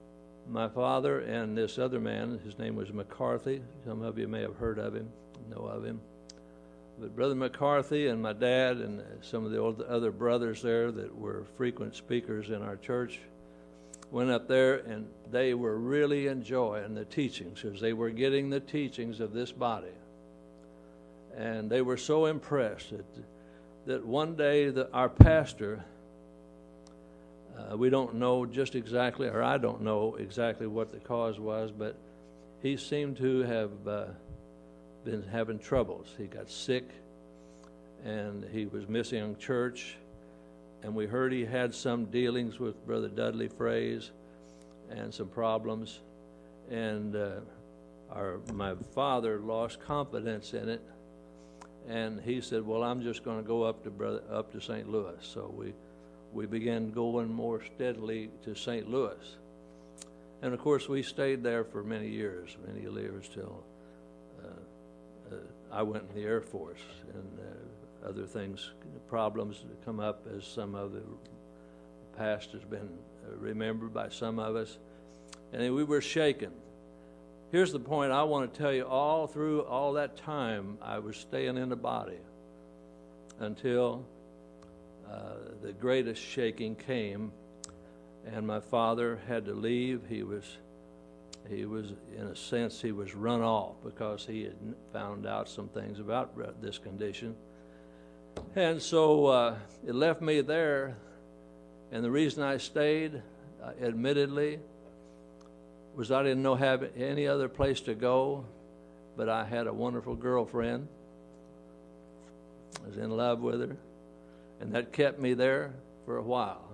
my father and this other man, his name was McCarthy. Some of you may have heard of him, know of him. But Brother McCarthy and my dad and some of the old, other brothers there that were frequent speakers in our church went up there, and they were really enjoying the teachings because they were getting the teachings of this body. And they were so impressed that, that one day the, our pastor, uh, we don't know just exactly, or I don't know exactly what the cause was, but he seemed to have uh, been having troubles. He got sick, and he was missing church. And we heard he had some dealings with Brother Dudley Fraze and some problems. And uh, our my father lost confidence in it. And he said, well, I'm just going to go up to brother, up to Saint Louis. So we, we began going more steadily to Saint Louis. And, of course, we stayed there for many years, many years till uh, uh, I went in the Air Force. And uh, other things, problems that come up, as some of the past has been remembered by some of us. And we were shaken. Here's the point I want to tell you. All through all that time, I was staying in the body until uh, the greatest shaking came, and my father had to leave. He was, he was, in a sense, he was run off because he had found out some things about this condition. And so uh, it left me there, and the reason I stayed, uh, admittedly, was I didn't know have any other place to go, but I had a wonderful girlfriend. I was in love with her, and that kept me there for a while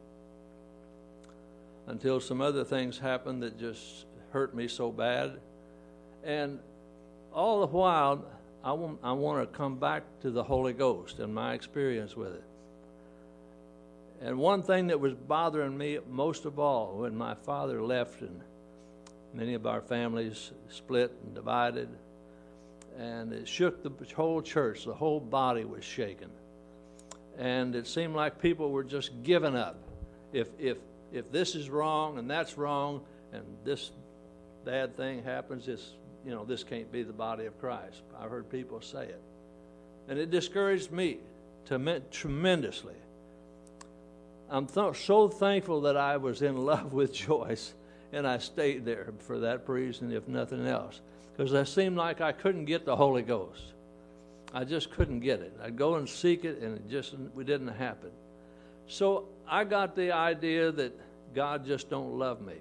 until some other things happened that just hurt me so bad. And all the while, I want, I want to come back to the Holy Ghost and my experience with it. And one thing that was bothering me most of all when my father left and many of our families split and divided, and it shook the whole church. The whole body was shaken. And it seemed like people were just giving up. If if if this is wrong and that's wrong and this bad thing happens, it's, you know, this can't be the body of Christ. I've heard people say it. And it discouraged me tremendously. I'm th- so thankful that I was in love with Joyce, and I stayed there for that reason, if nothing else, because I seemed like I couldn't get the Holy Ghost. I just couldn't get it. I'd go and seek it, and it just it didn't happen. So I got the idea that God just don't love me.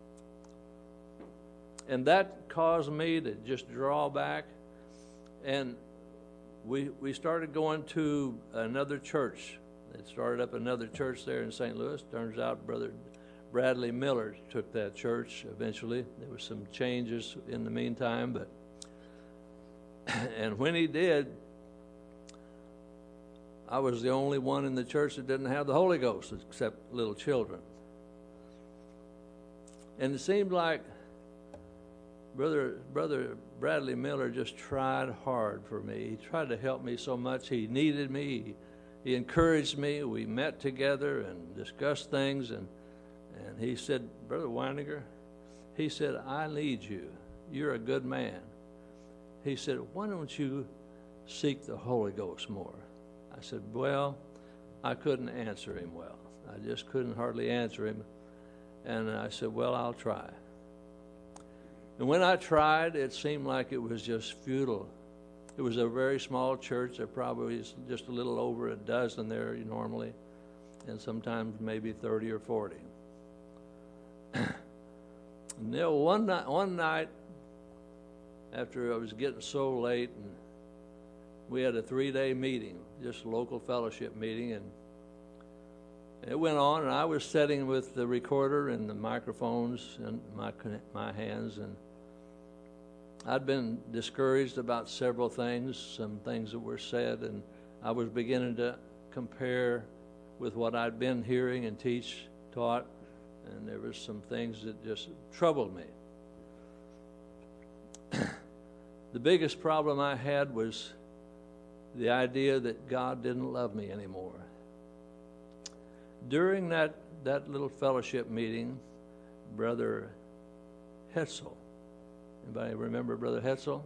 And that caused me to just draw back. And we we started going to another church. They started up another church there in Saint Louis. Turns out Brother Bradley Miller took that church eventually. There were some changes in the meantime, but and when he did, I was the only one in the church that didn't have the Holy Ghost except little children. And it seemed like Brother Brother Bradley Miller just tried hard for me. He tried to help me so much. He needed me. He, he encouraged me. We met together and discussed things, and And he said, Brother Weininger, he said, I need you. You're a good man. He said, why don't you seek the Holy Ghost more? I said, well, I couldn't answer him well. I just couldn't hardly answer him. And I said, well, I'll try. And when I tried, it seemed like it was just futile. It was a very small church. There probably is just a little over a dozen there normally, and sometimes maybe thirty or forty. And then one night, one night, after I was getting so late, and we had a three-day meeting, just a local fellowship meeting, and it went on, and I was sitting with the recorder and the microphones in my my hands, and I'd been discouraged about several things, some things that were said, and I was beginning to compare with what I'd been hearing and teach, taught, and there were some things that just troubled me. The biggest problem I had was the idea that God didn't love me anymore. During that, that little fellowship meeting, Brother Hetzel. Anybody remember Brother Hetzel?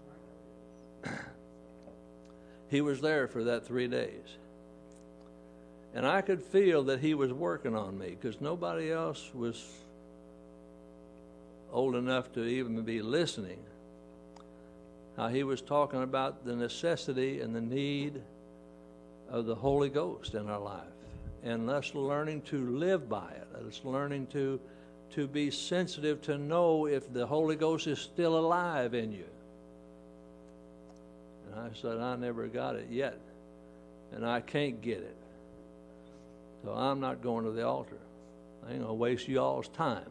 He was there for that three days. And I could feel that he was working on me because nobody else was old enough to even be listening. How he was talking about the necessity and the need of the Holy Ghost in our life. And us learning to live by it. Us learning to, to be sensitive to know if the Holy Ghost is still alive in you. And I said, I never got it yet. And I can't get it. So I'm not going to the altar. I ain't going to waste y'all's time.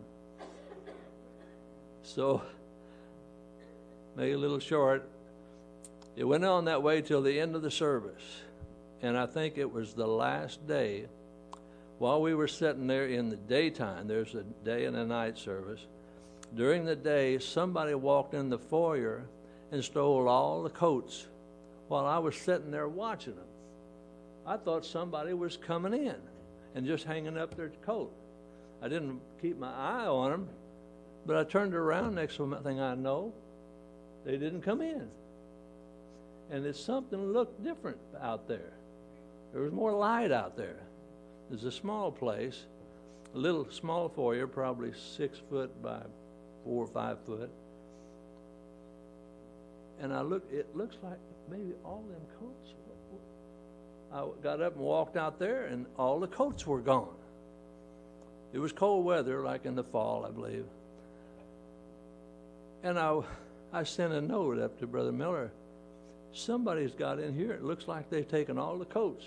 So, make it a little short. It went on that way till the end of the service. And I think it was the last day, while we were sitting there in the daytime, there's a day and a night service. During the day, somebody walked in the foyer and stole all the coats while I was sitting there watching them. I thought somebody was coming in and just hanging up their coat. I didn't keep my eye on them, but I turned around, next thing I know, they didn't come in. And it's something looked different out there. There was more light out there. There's a small place, a little small foyer, probably six foot by four or five foot. And I look, it looks like maybe all them coats. I got up and walked out there, and all the coats were gone. It was cold weather, like in the fall, I believe. And I, I sent a note up to Brother Miller. Somebody's got in here. It looks like they've taken all the coats.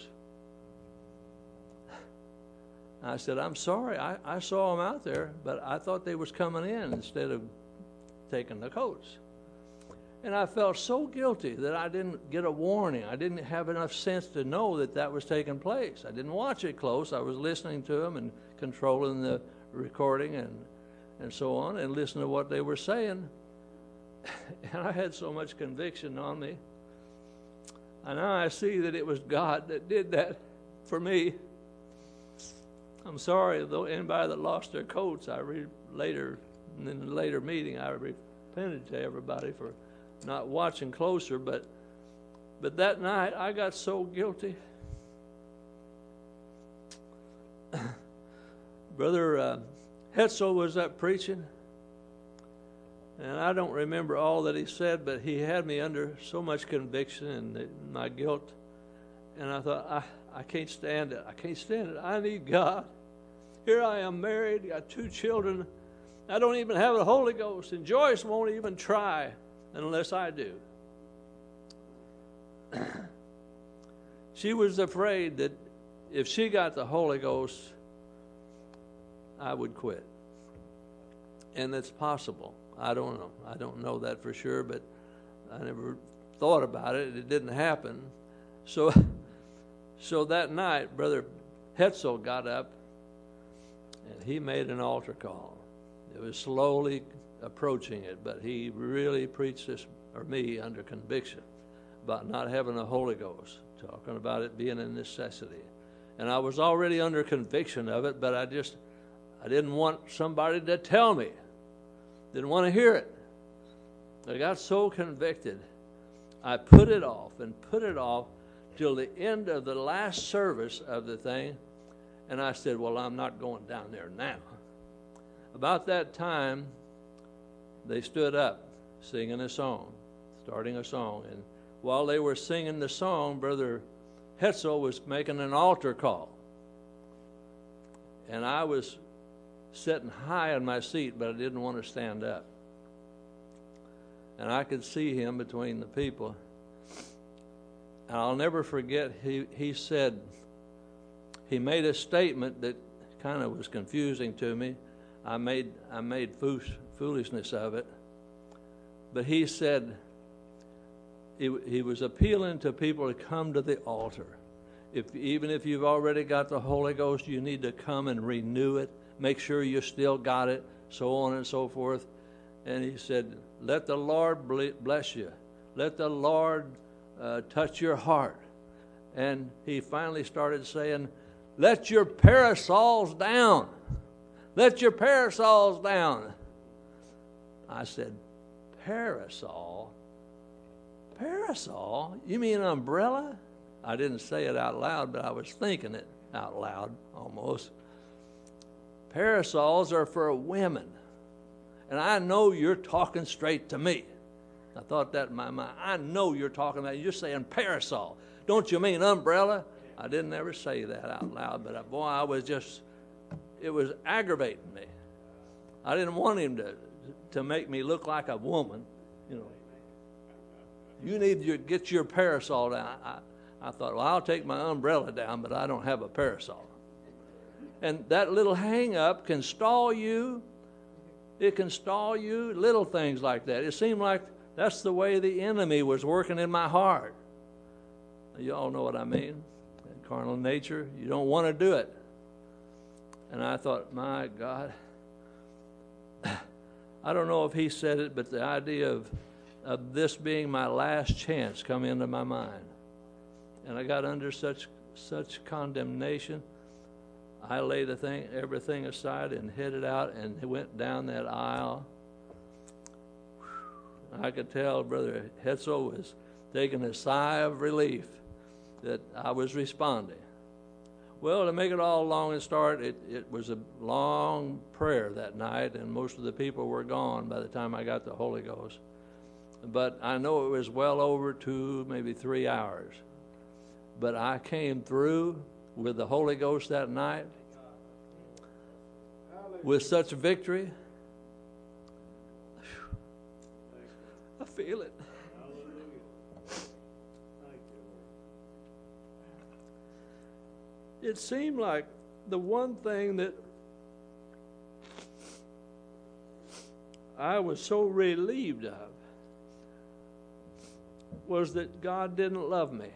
I said, I'm sorry. I, I saw them out there, but I thought they was coming in instead of taking the coats. And I felt so guilty that I didn't get a warning. I didn't have enough sense to know that that was taking place. I didn't watch it close. I was listening to them and controlling the recording and, and so on and listening to what they were saying. And I had so much conviction on me. And now I see that it was God that did that for me. I'm sorry, though, anybody that lost their coats. I re- later, in the later meeting, I repented to everybody for not watching closer, but but that night I got so guilty. Brother uh, Hetzel was up preaching, and I don't remember all that he said, but he had me under so much conviction and my guilt, and I thought, I, I can't stand it. I can't stand it. I need God. Here I am married, got two children. I don't even have the Holy Ghost, and Joyce won't even try unless I do. She was afraid that if she got the Holy Ghost, I would quit. And it's possible. I don't know. I don't know that for sure, but I never thought about it. It didn't happen. So, so that night, Brother Hetzel got up, and he made an altar call. It was slowly approaching it, but he really preached this, or me, under conviction about not having the Holy Ghost, talking about it being a necessity. And I was already under conviction of it, but I just, I didn't want somebody to tell me. Didn't want to hear it. I got so convicted, I put it off and put it off till the end of the last service of the thing, and I said, well, I'm not going down there now. About that time, they stood up singing a song, starting a song. And while they were singing the song, Brother Hetzel was making an altar call. And I was sitting high in my seat, but I didn't want to stand up. And I could see him between the people. And I'll never forget, he, he said, he made a statement that kind of was confusing to me. I made I made foolishness of it. But he said, he, he was appealing to people to come to the altar. If even if you've already got the Holy Ghost, you need to come and renew it. Make sure you still got it, so on and so forth. And he said, let the Lord bless you. Let the Lord uh, touch your heart. And he finally started saying, let your parasols down. Let your parasols down. I said, parasol? Parasol? You mean umbrella? I didn't say it out loud, but I was thinking it out loud almost. Parasols are for women. And I know you're talking straight to me. I thought that in my mind. I know you're talking about, you're saying parasol. Don't you mean umbrella? I didn't ever say that out loud, but boy, I was just, it was aggravating me. I didn't want him to to make me look like a woman, you know. You need to get your parasol down. I, I thought, well, I'll take my umbrella down, but I don't have a parasol. And that little hang-up can stall you. It can stall you, little things like that. It seemed like that's the way the enemy was working in my heart. You all know what I mean. Carnal nature, you don't want to do it. And I thought, my God, I don't know if he said it, but the idea of, of this being my last chance come into my mind. And I got under such such condemnation. I laid the thing, everything aside and headed out and went down that aisle. I could tell Brother Hetzel was taking a sigh of relief that I was responding. Well, to make it all long and start, it, it was a long prayer that night, and most of the people were gone by the time I got the Holy Ghost. But I know it was well over two, maybe three hours. But I came through with the Holy Ghost that night with such victory. I feel it. It seemed like the one thing that I was so relieved of was that God didn't love me.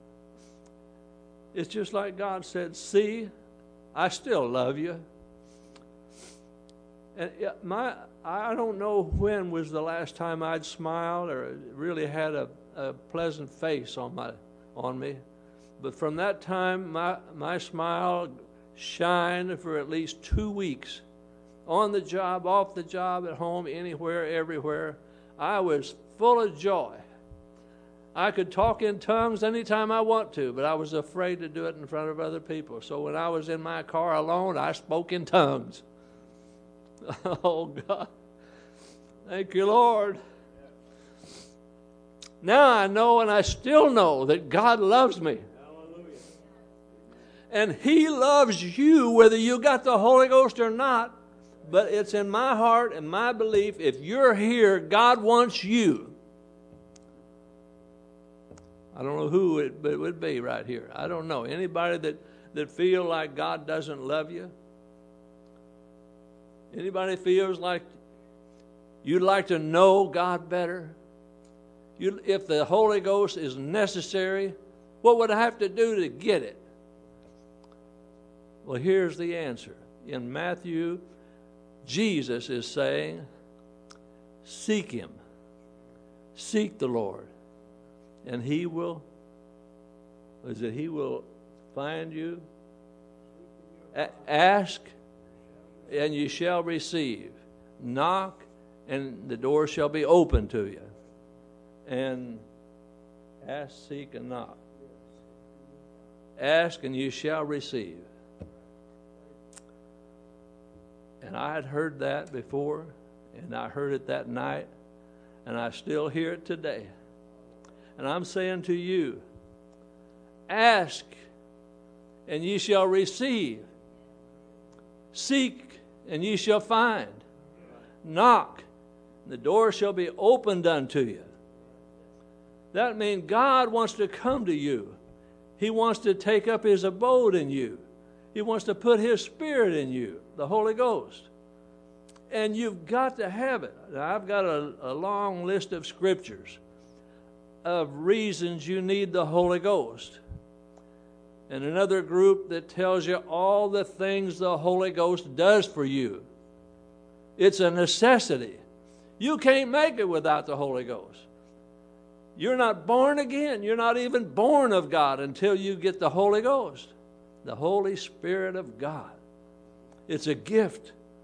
It's just like God said, see, I still love you. And my, I don't know when was the last time I'd smiled or really had a, a pleasant face on my on me. But from that time, my, my smile shined for at least two weeks. On the job, off the job, at home, anywhere, everywhere. I was full of joy. I could talk in tongues anytime I want to, but I was afraid to do it in front of other people. So when I was in my car alone, I spoke in tongues. Oh, God. Thank you, Lord. Now I know, and I still know, that God loves me. And He loves you whether you got the Holy Ghost or not. But it's in my heart and my belief, if you're here, God wants you. I don't know who it, it would be right here. I don't know. Anybody that, that feel like God doesn't love you? Anybody feels like you'd like to know God better? You, if the Holy Ghost is necessary, what would I have to do to get it? Well, here's the answer. In Matthew, Jesus is saying, seek Him. Seek the Lord. And He will, is it He will find you? A- ask, and you shall receive. Knock, and the door shall be open to you. And ask, seek, and knock. Ask, and you shall receive. And I had heard that before, and I heard it that night, and I still hear it today. And I'm saying to you, ask, and ye shall receive. Seek, and ye shall find. Knock, and the door shall be opened unto you. That means God wants to come to you. He wants to take up His abode in you. He wants to put His Spirit in you, the Holy Ghost. And you've got to have it. Now, I've got a, a long list of scriptures of reasons you need the Holy Ghost. And another group that tells you all the things the Holy Ghost does for you. It's a necessity. You can't make it without the Holy Ghost. You're not born again. You're not even born of God until you get the Holy Ghost. The Holy Spirit of God. It's a gift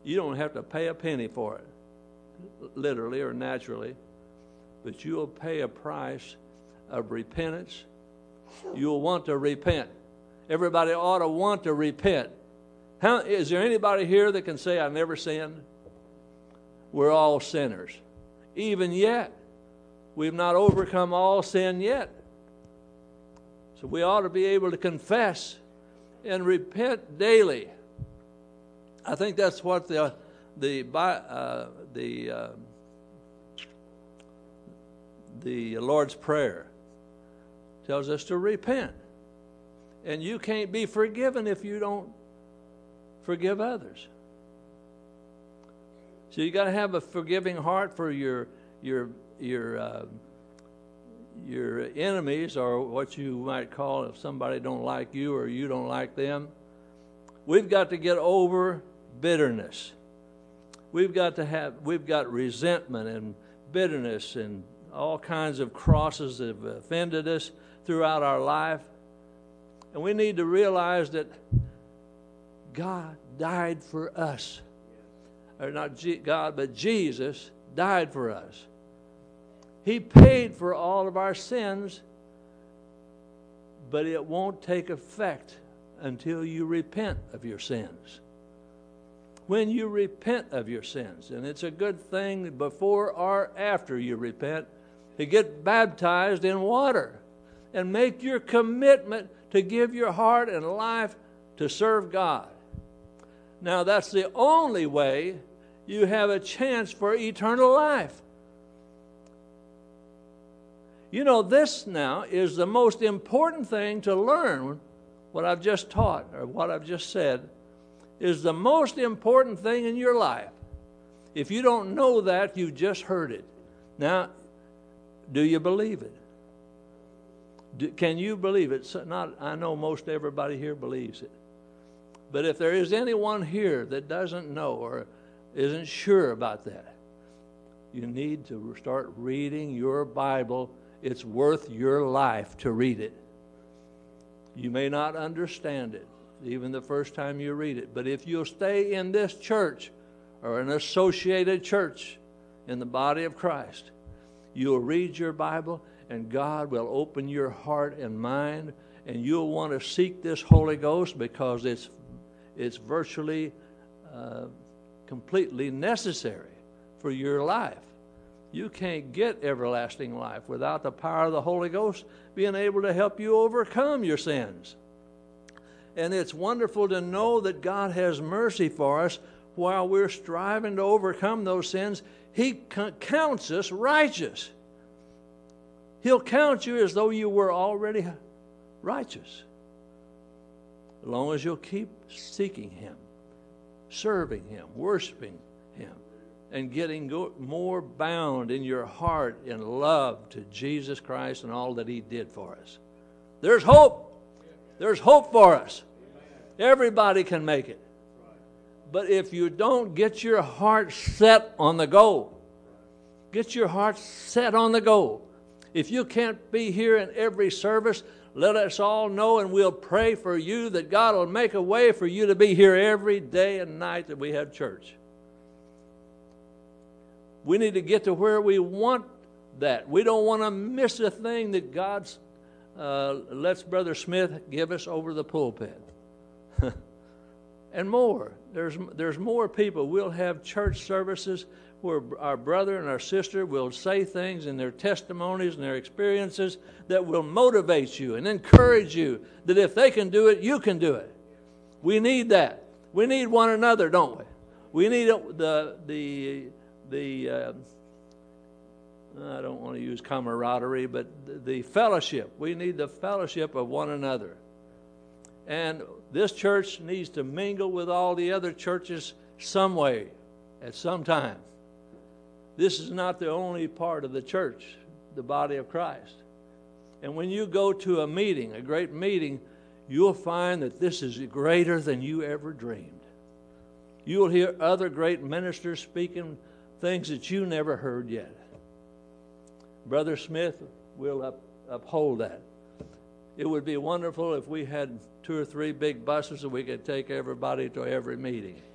You don't have to pay a penny for it, literally or naturally, but you'll pay a price of repentance. You'll want to repent. Everybody ought to want to repent. How, is there anybody here that can say, I've never sinned? We're all sinners. Even yet, we've not overcome all sin yet. So we ought to be able to confess and repent daily. I think that's what the the uh, the uh, the Lord's Prayer tells us to repent. And you can't be forgiven if you don't forgive others. So you got to have a forgiving heart for your your your uh, your enemies, or what you might call if somebody don't like you or you don't like them. We've got to get over bitterness. We've got to have we've got resentment and bitterness and all kinds of crosses that have offended us throughout our life. And we need to realize that God died for us. Or not God, but Jesus died for us. He paid for all of our sins, but it won't take effect until you repent of your sins. When you repent of your sins, and it's a good thing before or after you repent, to get baptized in water and make your commitment to give your heart and life to serve God. Now, that's the only way you have a chance for eternal life. You know, this now is the most important thing to learn. What I've just taught, or what I've just said, is the most important thing in your life. If you don't know that, you just heard it. Now, do you believe it? Do, can you believe it? So not, I know most everybody here believes it. But if there is anyone here that doesn't know or isn't sure about that, you need to start reading your Bible. It's worth your life to read it. You may not understand it, even the first time you read it. But if you'll stay in this church or an associated church in the body of Christ, you'll read your Bible and God will open your heart and mind, and you'll want to seek this Holy Ghost because it's it's virtually uh, completely necessary for your life. You can't get everlasting life without the power of the Holy Ghost being able to help you overcome your sins. And it's wonderful to know that God has mercy for us while we're striving to overcome those sins. He counts us righteous. He'll count you as though you were already righteous. As long as you'll keep seeking Him, serving Him, worshiping Him, and getting go- more bound in your heart in love to Jesus Christ and all that He did for us. There's hope. There's hope for us. Everybody can make it. But if you don't get your heart set on the goal, get your heart set on the goal. If you can't be here in every service, let us all know, and we'll pray for you that God will make a way for you to be here every day and night that we have church. We need to get to where we want that. We don't want to miss a thing that God's uh, lets Brother Smith give us over the pulpit. And more. There's, there's more people. We'll have church services where our brother and our sister will say things in their testimonies and their experiences that will motivate you and encourage you that if they can do it, you can do it. We need that. We need one another, don't we? We need the the the uh, I don't want to use camaraderie, but the fellowship. We need the fellowship of one another. And this church needs to mingle with all the other churches some way at some time. This is not the only part of the church, the body of Christ. And when you go to a meeting, a great meeting, you'll find that this is greater than you ever dreamed. You'll hear other great ministers speaking things that you never heard yet. Brother Smith will up, uphold that. It would be wonderful if we had two or three big buses and we could take everybody to every meeting.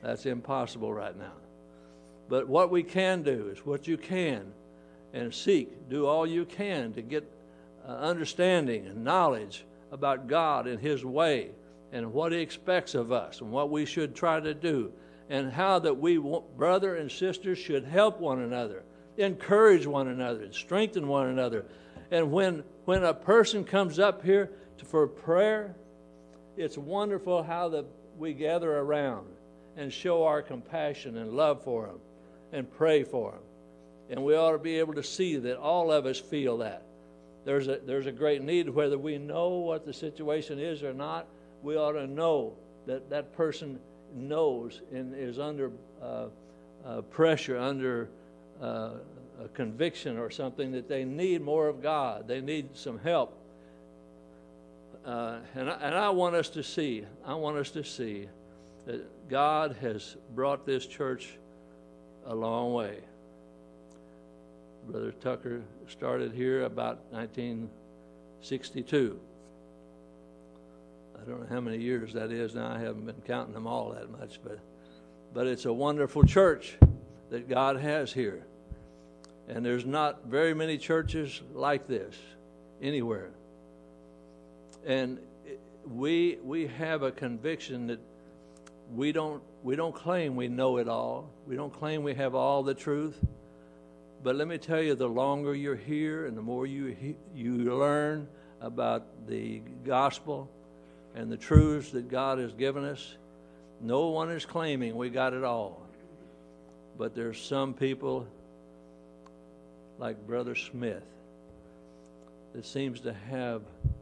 That's impossible right now. But what we can do is what you can, and seek, do all you can to get uh, understanding and knowledge about God and His way and what He expects of us and what we should try to do and how that we, brother and sisters, should help one another, encourage one another, and strengthen one another. And when, when a person comes up here to, for prayer, it's wonderful how the, we gather around and show our compassion and love for them and pray for them. And we ought to be able to see that all of us feel that. There's a, there's a great need, whether we know what the situation is or not, we ought to know that that person knows and is under uh, uh, pressure, under uh, a conviction or something, that they need more of God. They need some help. Uh, and, I, and I want us to see, I want us to see that God has brought this church a long way. Brother Tucker started here about nineteen sixty-two. I don't know how many years that is now. I haven't been counting them all that much, but but it's a wonderful church that God has here. And there's not very many churches like this anywhere. And we we have a conviction that we don't we don't claim we know it all. We don't claim we have all the truth. But let me tell you, the longer you're here and the more you you learn about the gospel and the truths that God has given us, no one is claiming we got it all. But there's some people like Brother Smith that seems to have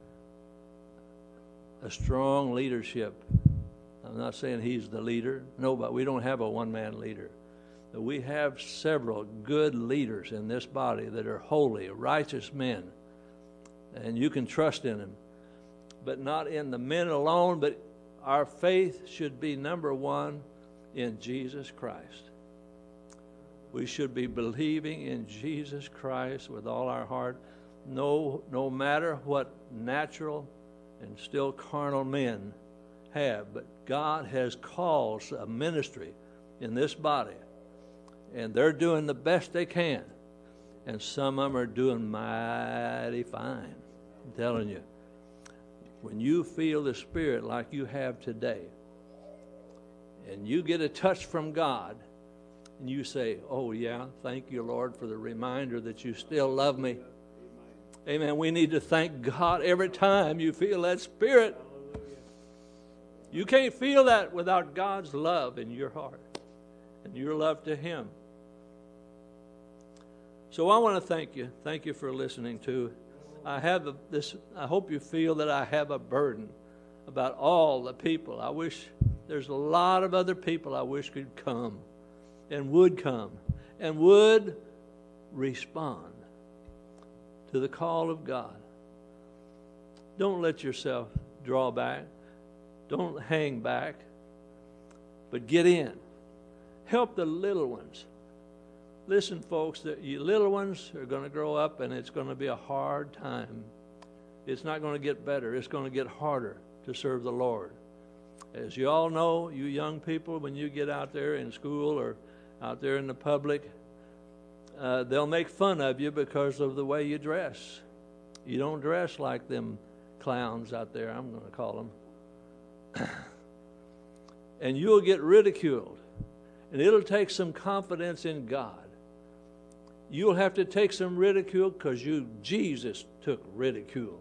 a strong leadership. I'm not saying he's the leader. No, but we don't have a one-man leader. But we have several good leaders in this body that are holy, righteous men. And you can trust in them. But not in the men alone, but our faith should be number one in Jesus Christ. We should be believing in Jesus Christ with all our heart, no, no matter what natural and still carnal men have. But God has called a ministry in this body, and they're doing the best they can. And some of them are doing mighty fine. I'm telling you. When you feel the Spirit like you have today, and you get a touch from God, and you say, oh yeah, thank you, Lord, for the reminder that you still love me. Amen. Amen. We need to thank God every time you feel that Spirit. You can't feel that without God's love in your heart and your love to Him. So I want to thank you. Thank you for listening to. I have a, this. I hope you feel that I have a burden about all the people. I wish there's a lot of other people I wish could come and would come and would respond to the call of God. Don't let yourself draw back. Don't hang back, but get in. Help the little ones. Listen, folks, that you little ones are going to grow up, and it's going to be a hard time. It's not going to get better. It's going to get harder to serve the Lord. As you all know, you young people, when you get out there in school or out there in the public, uh, they'll make fun of you because of the way you dress. You don't dress like them clowns out there, I'm going to call them. And you'll get ridiculed. And it'll take some confidence in God. You'll have to take some ridicule because you, Jesus took ridicule.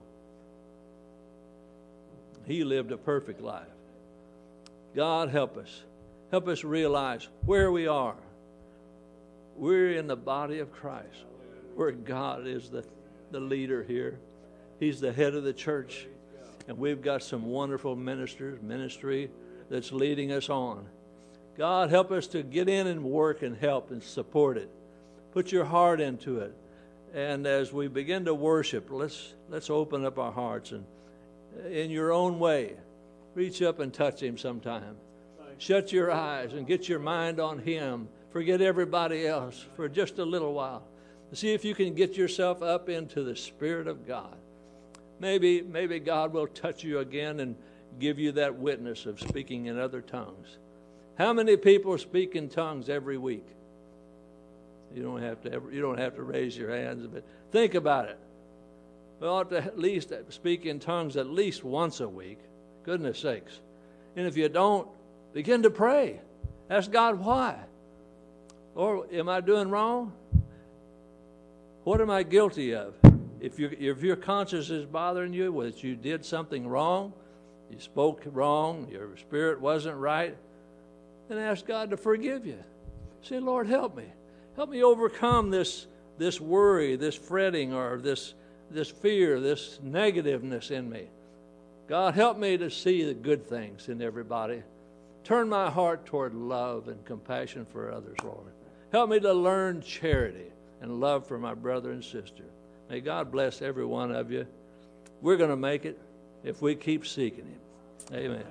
He lived a perfect life. God help us. Help us realize where we are. We're in the body of Christ, where God is the, the leader here. He's the head of the church. And we've got some wonderful ministers, ministry that's leading us on. God, help us to get in and work and help and support it. Put your heart into it. And as we begin to worship, let's let's open up our hearts and in your own way, reach up and touch Him sometime. Shut your eyes and get your mind on Him. Forget everybody else for just a little while. See if you can get yourself up into the Spirit of God. Maybe, maybe God will touch you again and give you that witness of speaking in other tongues. How many people speak in tongues every week? You don't have to ever, you don't have to raise your hands, but think about it. We ought to at least speak in tongues at least once a week. Goodness sakes. And if you don't, begin to pray. Ask God why. Lord, am I doing wrong? What am I guilty of? If, you, if your conscience is bothering you, that you did something wrong, you spoke wrong, your spirit wasn't right, then ask God to forgive you. Say, Lord, help me. Help me overcome this, this worry, this fretting, or this, this fear, this negativeness in me. God, help me to see the good things in everybody. Turn my heart toward love and compassion for others, Lord. Help me to learn charity and love for my brother and sister. May God bless every one of you. We're going to make it if we keep seeking Him. Amen.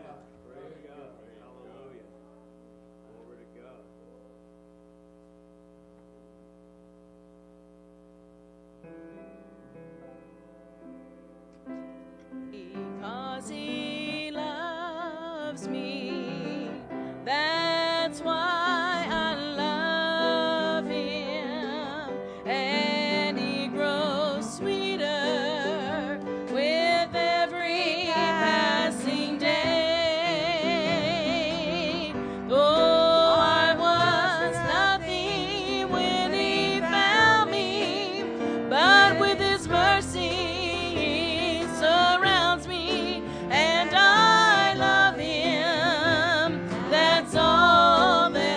Because He loves me, that's why I love Him, and He grows sweeter with every passing day. Though I was nothing when He found me, but with His mercy He surrounds me, and I love Him. That's all that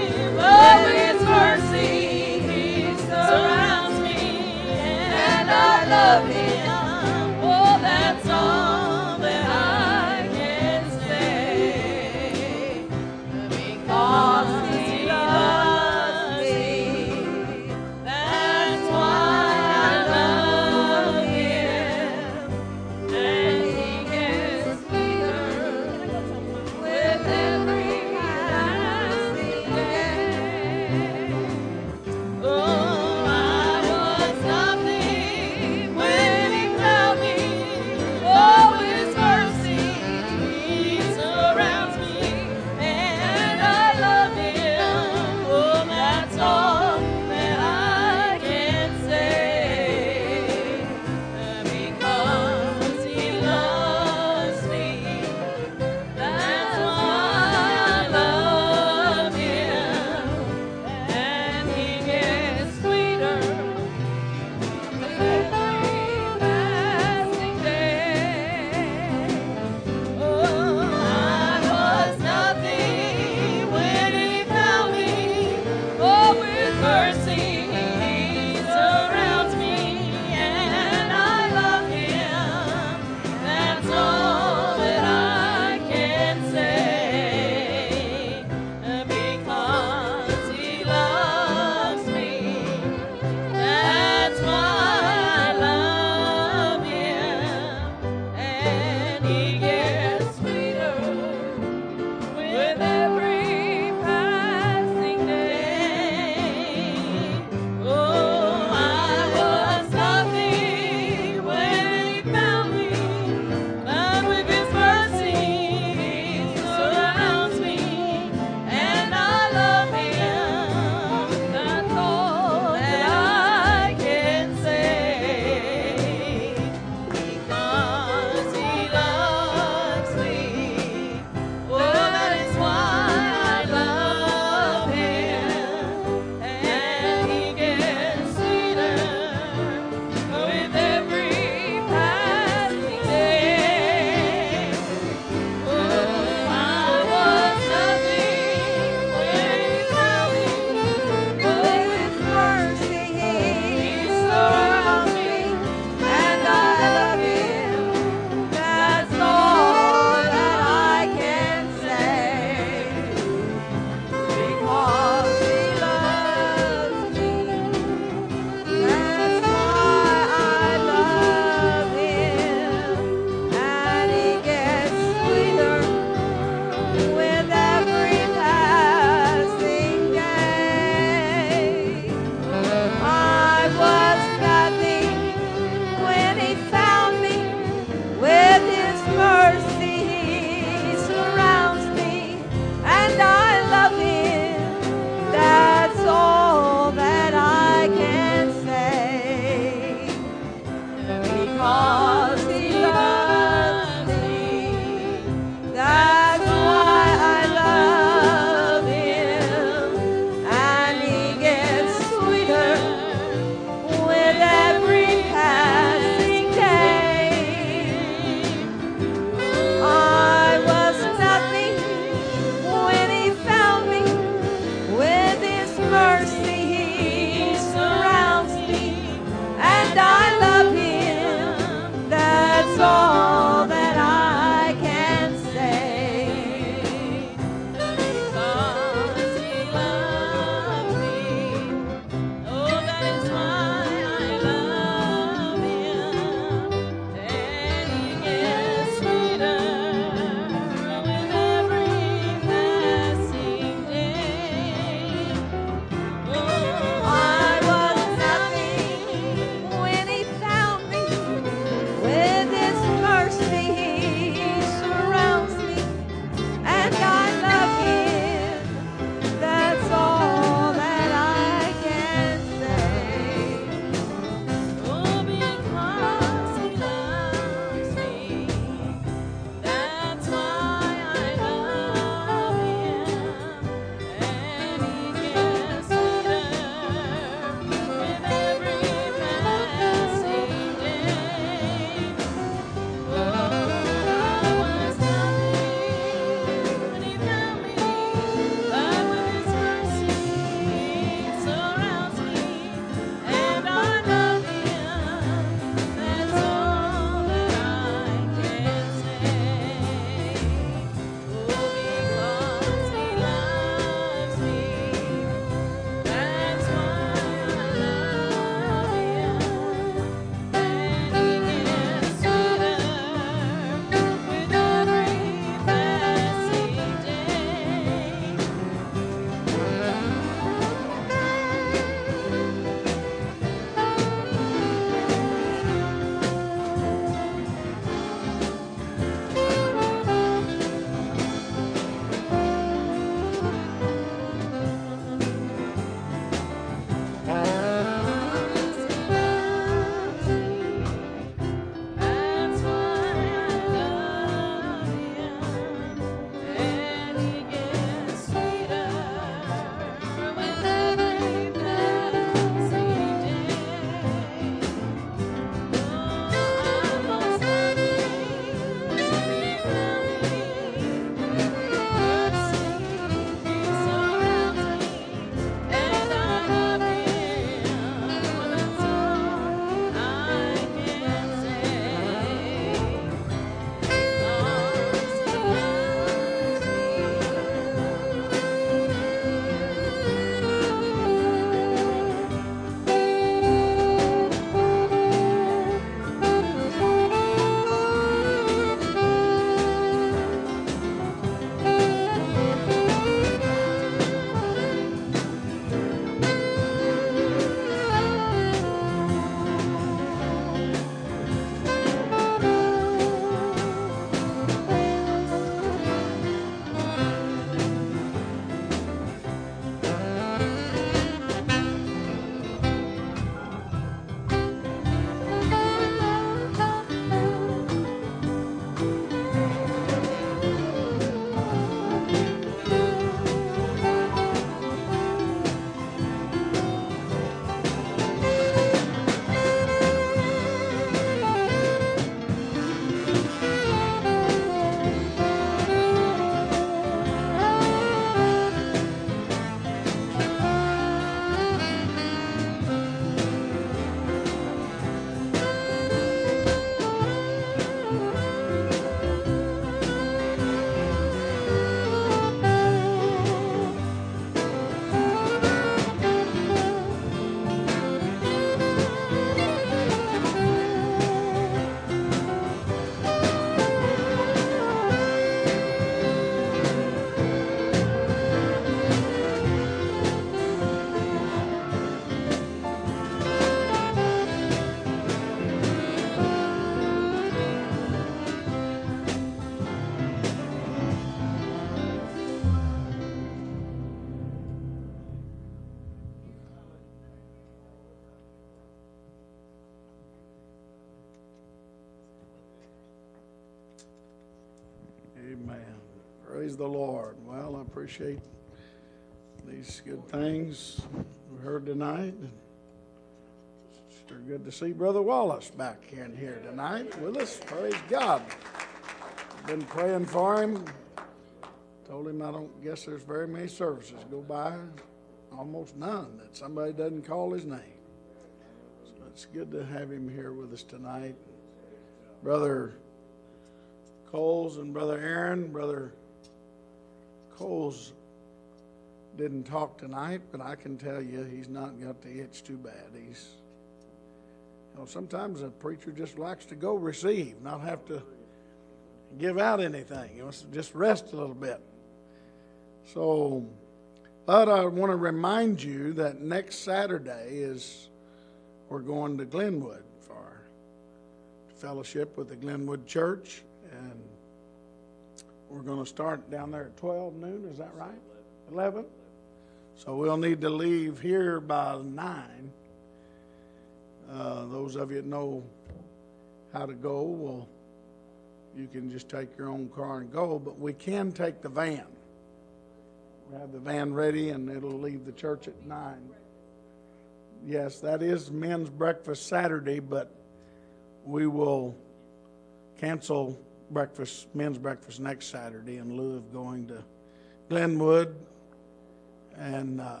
Praise the Lord. Well, I appreciate these good things we heard tonight. It's sure good to see Brother Wallace back in here tonight with us. Praise God. Been praying for him. Told him I don't guess there's very many services go by, almost none, that somebody doesn't call his name. So it's good to have him here with us tonight. Brother Coles and Brother Aaron. Brother Coles didn't talk tonight, but I can tell you he's not got the itch too bad. He's, you know, sometimes a preacher just likes to go receive, not have to give out anything. He wants to just rest a little bit. So, but I want to remind you that next Saturday is we're going to Glenwood for fellowship with the Glenwood Church. And we're going to start down there at twelve noon, is that right? eleven? So we'll need to leave here by nine. Uh, those of you that know how to go, well, you can just take your own car and go, but we can take the van. We have the van ready, and it'll leave the church at nine. Yes, that is men's breakfast Saturday, but we will cancel breakfast, men's breakfast next Saturday in lieu of going to Glenwood. And uh,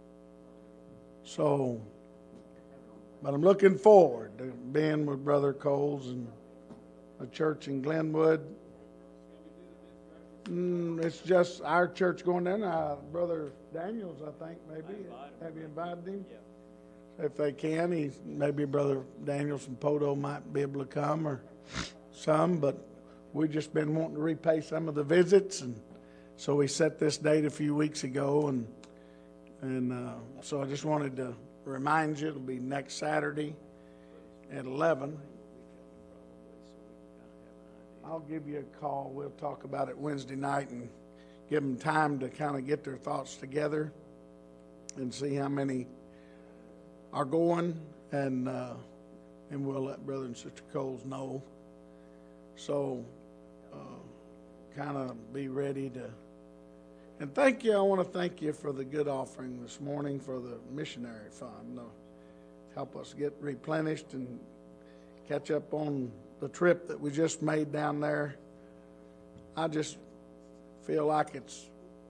so, but I'm looking forward to being with Brother Coles and a church in Glenwood. Mm, it's just our church going in. Uh, Brother Daniels, I think, maybe. Have you invited him? Yeah. If they can, he, maybe Brother Daniels from Poto might be able to come, or some, but we've just been wanting to repay some of the visits, and so we set this date a few weeks ago, and and uh, so I just wanted to remind you it'll be next Saturday at eleven. I'll give you a call. We'll talk about it Wednesday night and give them time to kind of get their thoughts together and see how many are going, and uh, and we'll let Brother and Sister Coles know. So, uh, kind of be ready to. And thank you. I want to thank you for the good offering this morning for the missionary fund. Uh, help us get replenished and catch up on the trip that we just made down there. I just feel like it's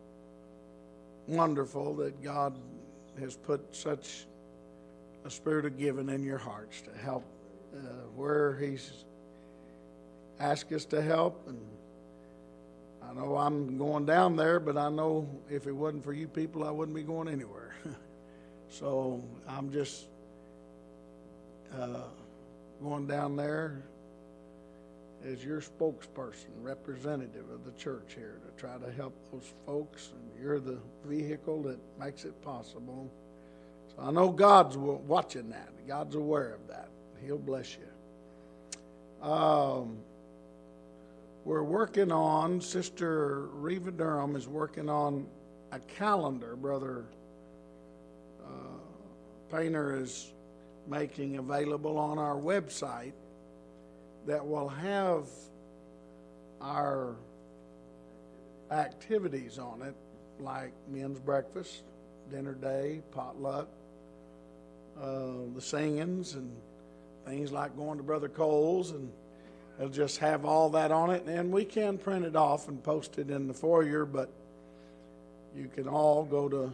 wonderful that God has put such a spirit of giving in your hearts to help uh, where He's ask us to help. And I know I'm going down there, but I know if it wasn't for you people, I wouldn't be going anywhere. So I'm just uh, going down there as your spokesperson, representative of the church here, to try to help those folks, and you're the vehicle that makes it possible. So I know God's watching that. God's aware of that. He'll bless you. Um, We're working on, Sister Reva Durham is working on a calendar. Brother uh, Painter is making available on our website that will have our activities on it, like men's breakfast, dinner day, potluck, uh, the singings, and things like going to Brother Coles, and it'll just have all that on it, and we can print it off and post it in the foyer, but you can all go to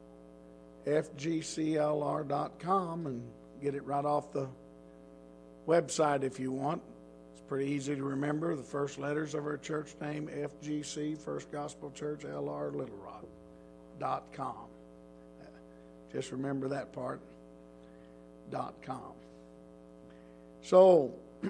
f g c l r dot com and get it right off the website if you want. It's pretty easy to remember. The first letters of our church name, F G C, First Gospel Church, L R, Little Rock, dot com. Just remember that part, dot com. So,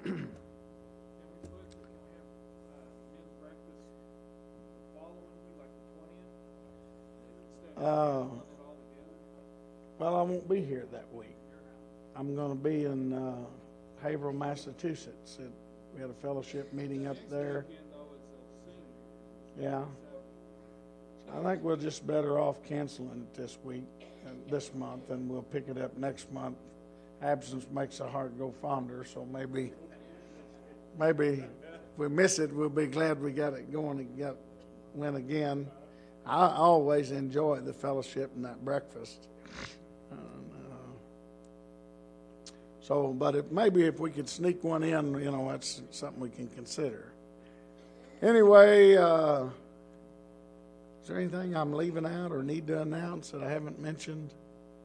Uh, well, I won't be here that week. I'm going to be in uh, Haverhill, Massachusetts. It, we had a fellowship meeting up there. Yeah. So I think we're just better off canceling it this week, uh, this month, and we'll pick it up next month. Absence makes the heart go fonder, so maybe, maybe if we miss it, we'll be glad we got it going and got went again. I always enjoy the fellowship and that breakfast. Uh, so, but if, maybe if we could sneak one in, you know, that's something we can consider. Anyway, uh, is there anything I'm leaving out or need to announce that I haven't mentioned?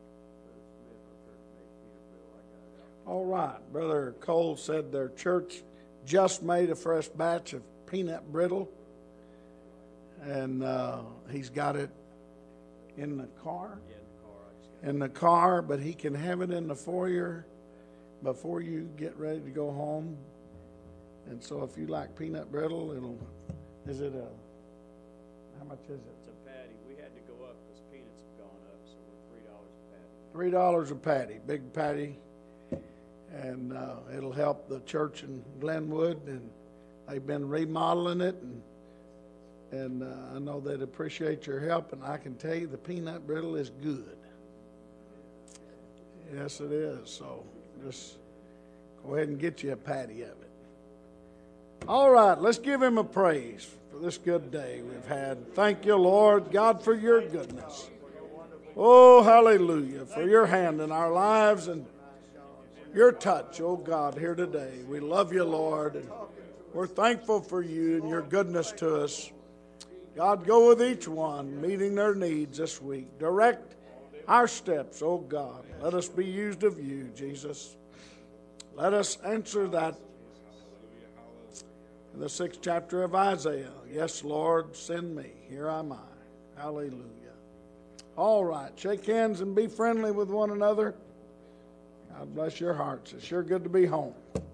All right. Brother Cole said their church just made a fresh batch of peanut brittle. And uh, he's got it in the car? Yeah, in the car. I just got In the car, but he can have it in the foyer before you get ready to go home. And so if you like peanut brittle, it'll, is it a, how much is it? It's a patty. We had to go up because peanuts have gone up, so we're three dollars a patty. Three dollars a patty, big patty. And uh, it'll help the church in Glenwood, and they've been remodeling it, and And uh, I know they'd appreciate your help, and I can tell you the peanut brittle is good. Yes, it is. So just go ahead and get you a patty of it. All right, let's give him a praise for this good day we've had. Thank you, Lord God, for your goodness. Oh, hallelujah, for your hand in our lives and your touch, oh God, here today. We love you, Lord, and we're thankful for you and your goodness to us. God, go with each one, meeting their needs this week. Direct our steps, oh God. Let us be used of you, Jesus. Let us answer that in the sixth chapter of Isaiah. Yes, Lord, send me. Here am I. Hallelujah. All right, shake hands and be friendly with one another. God bless your hearts. It's sure good to be home.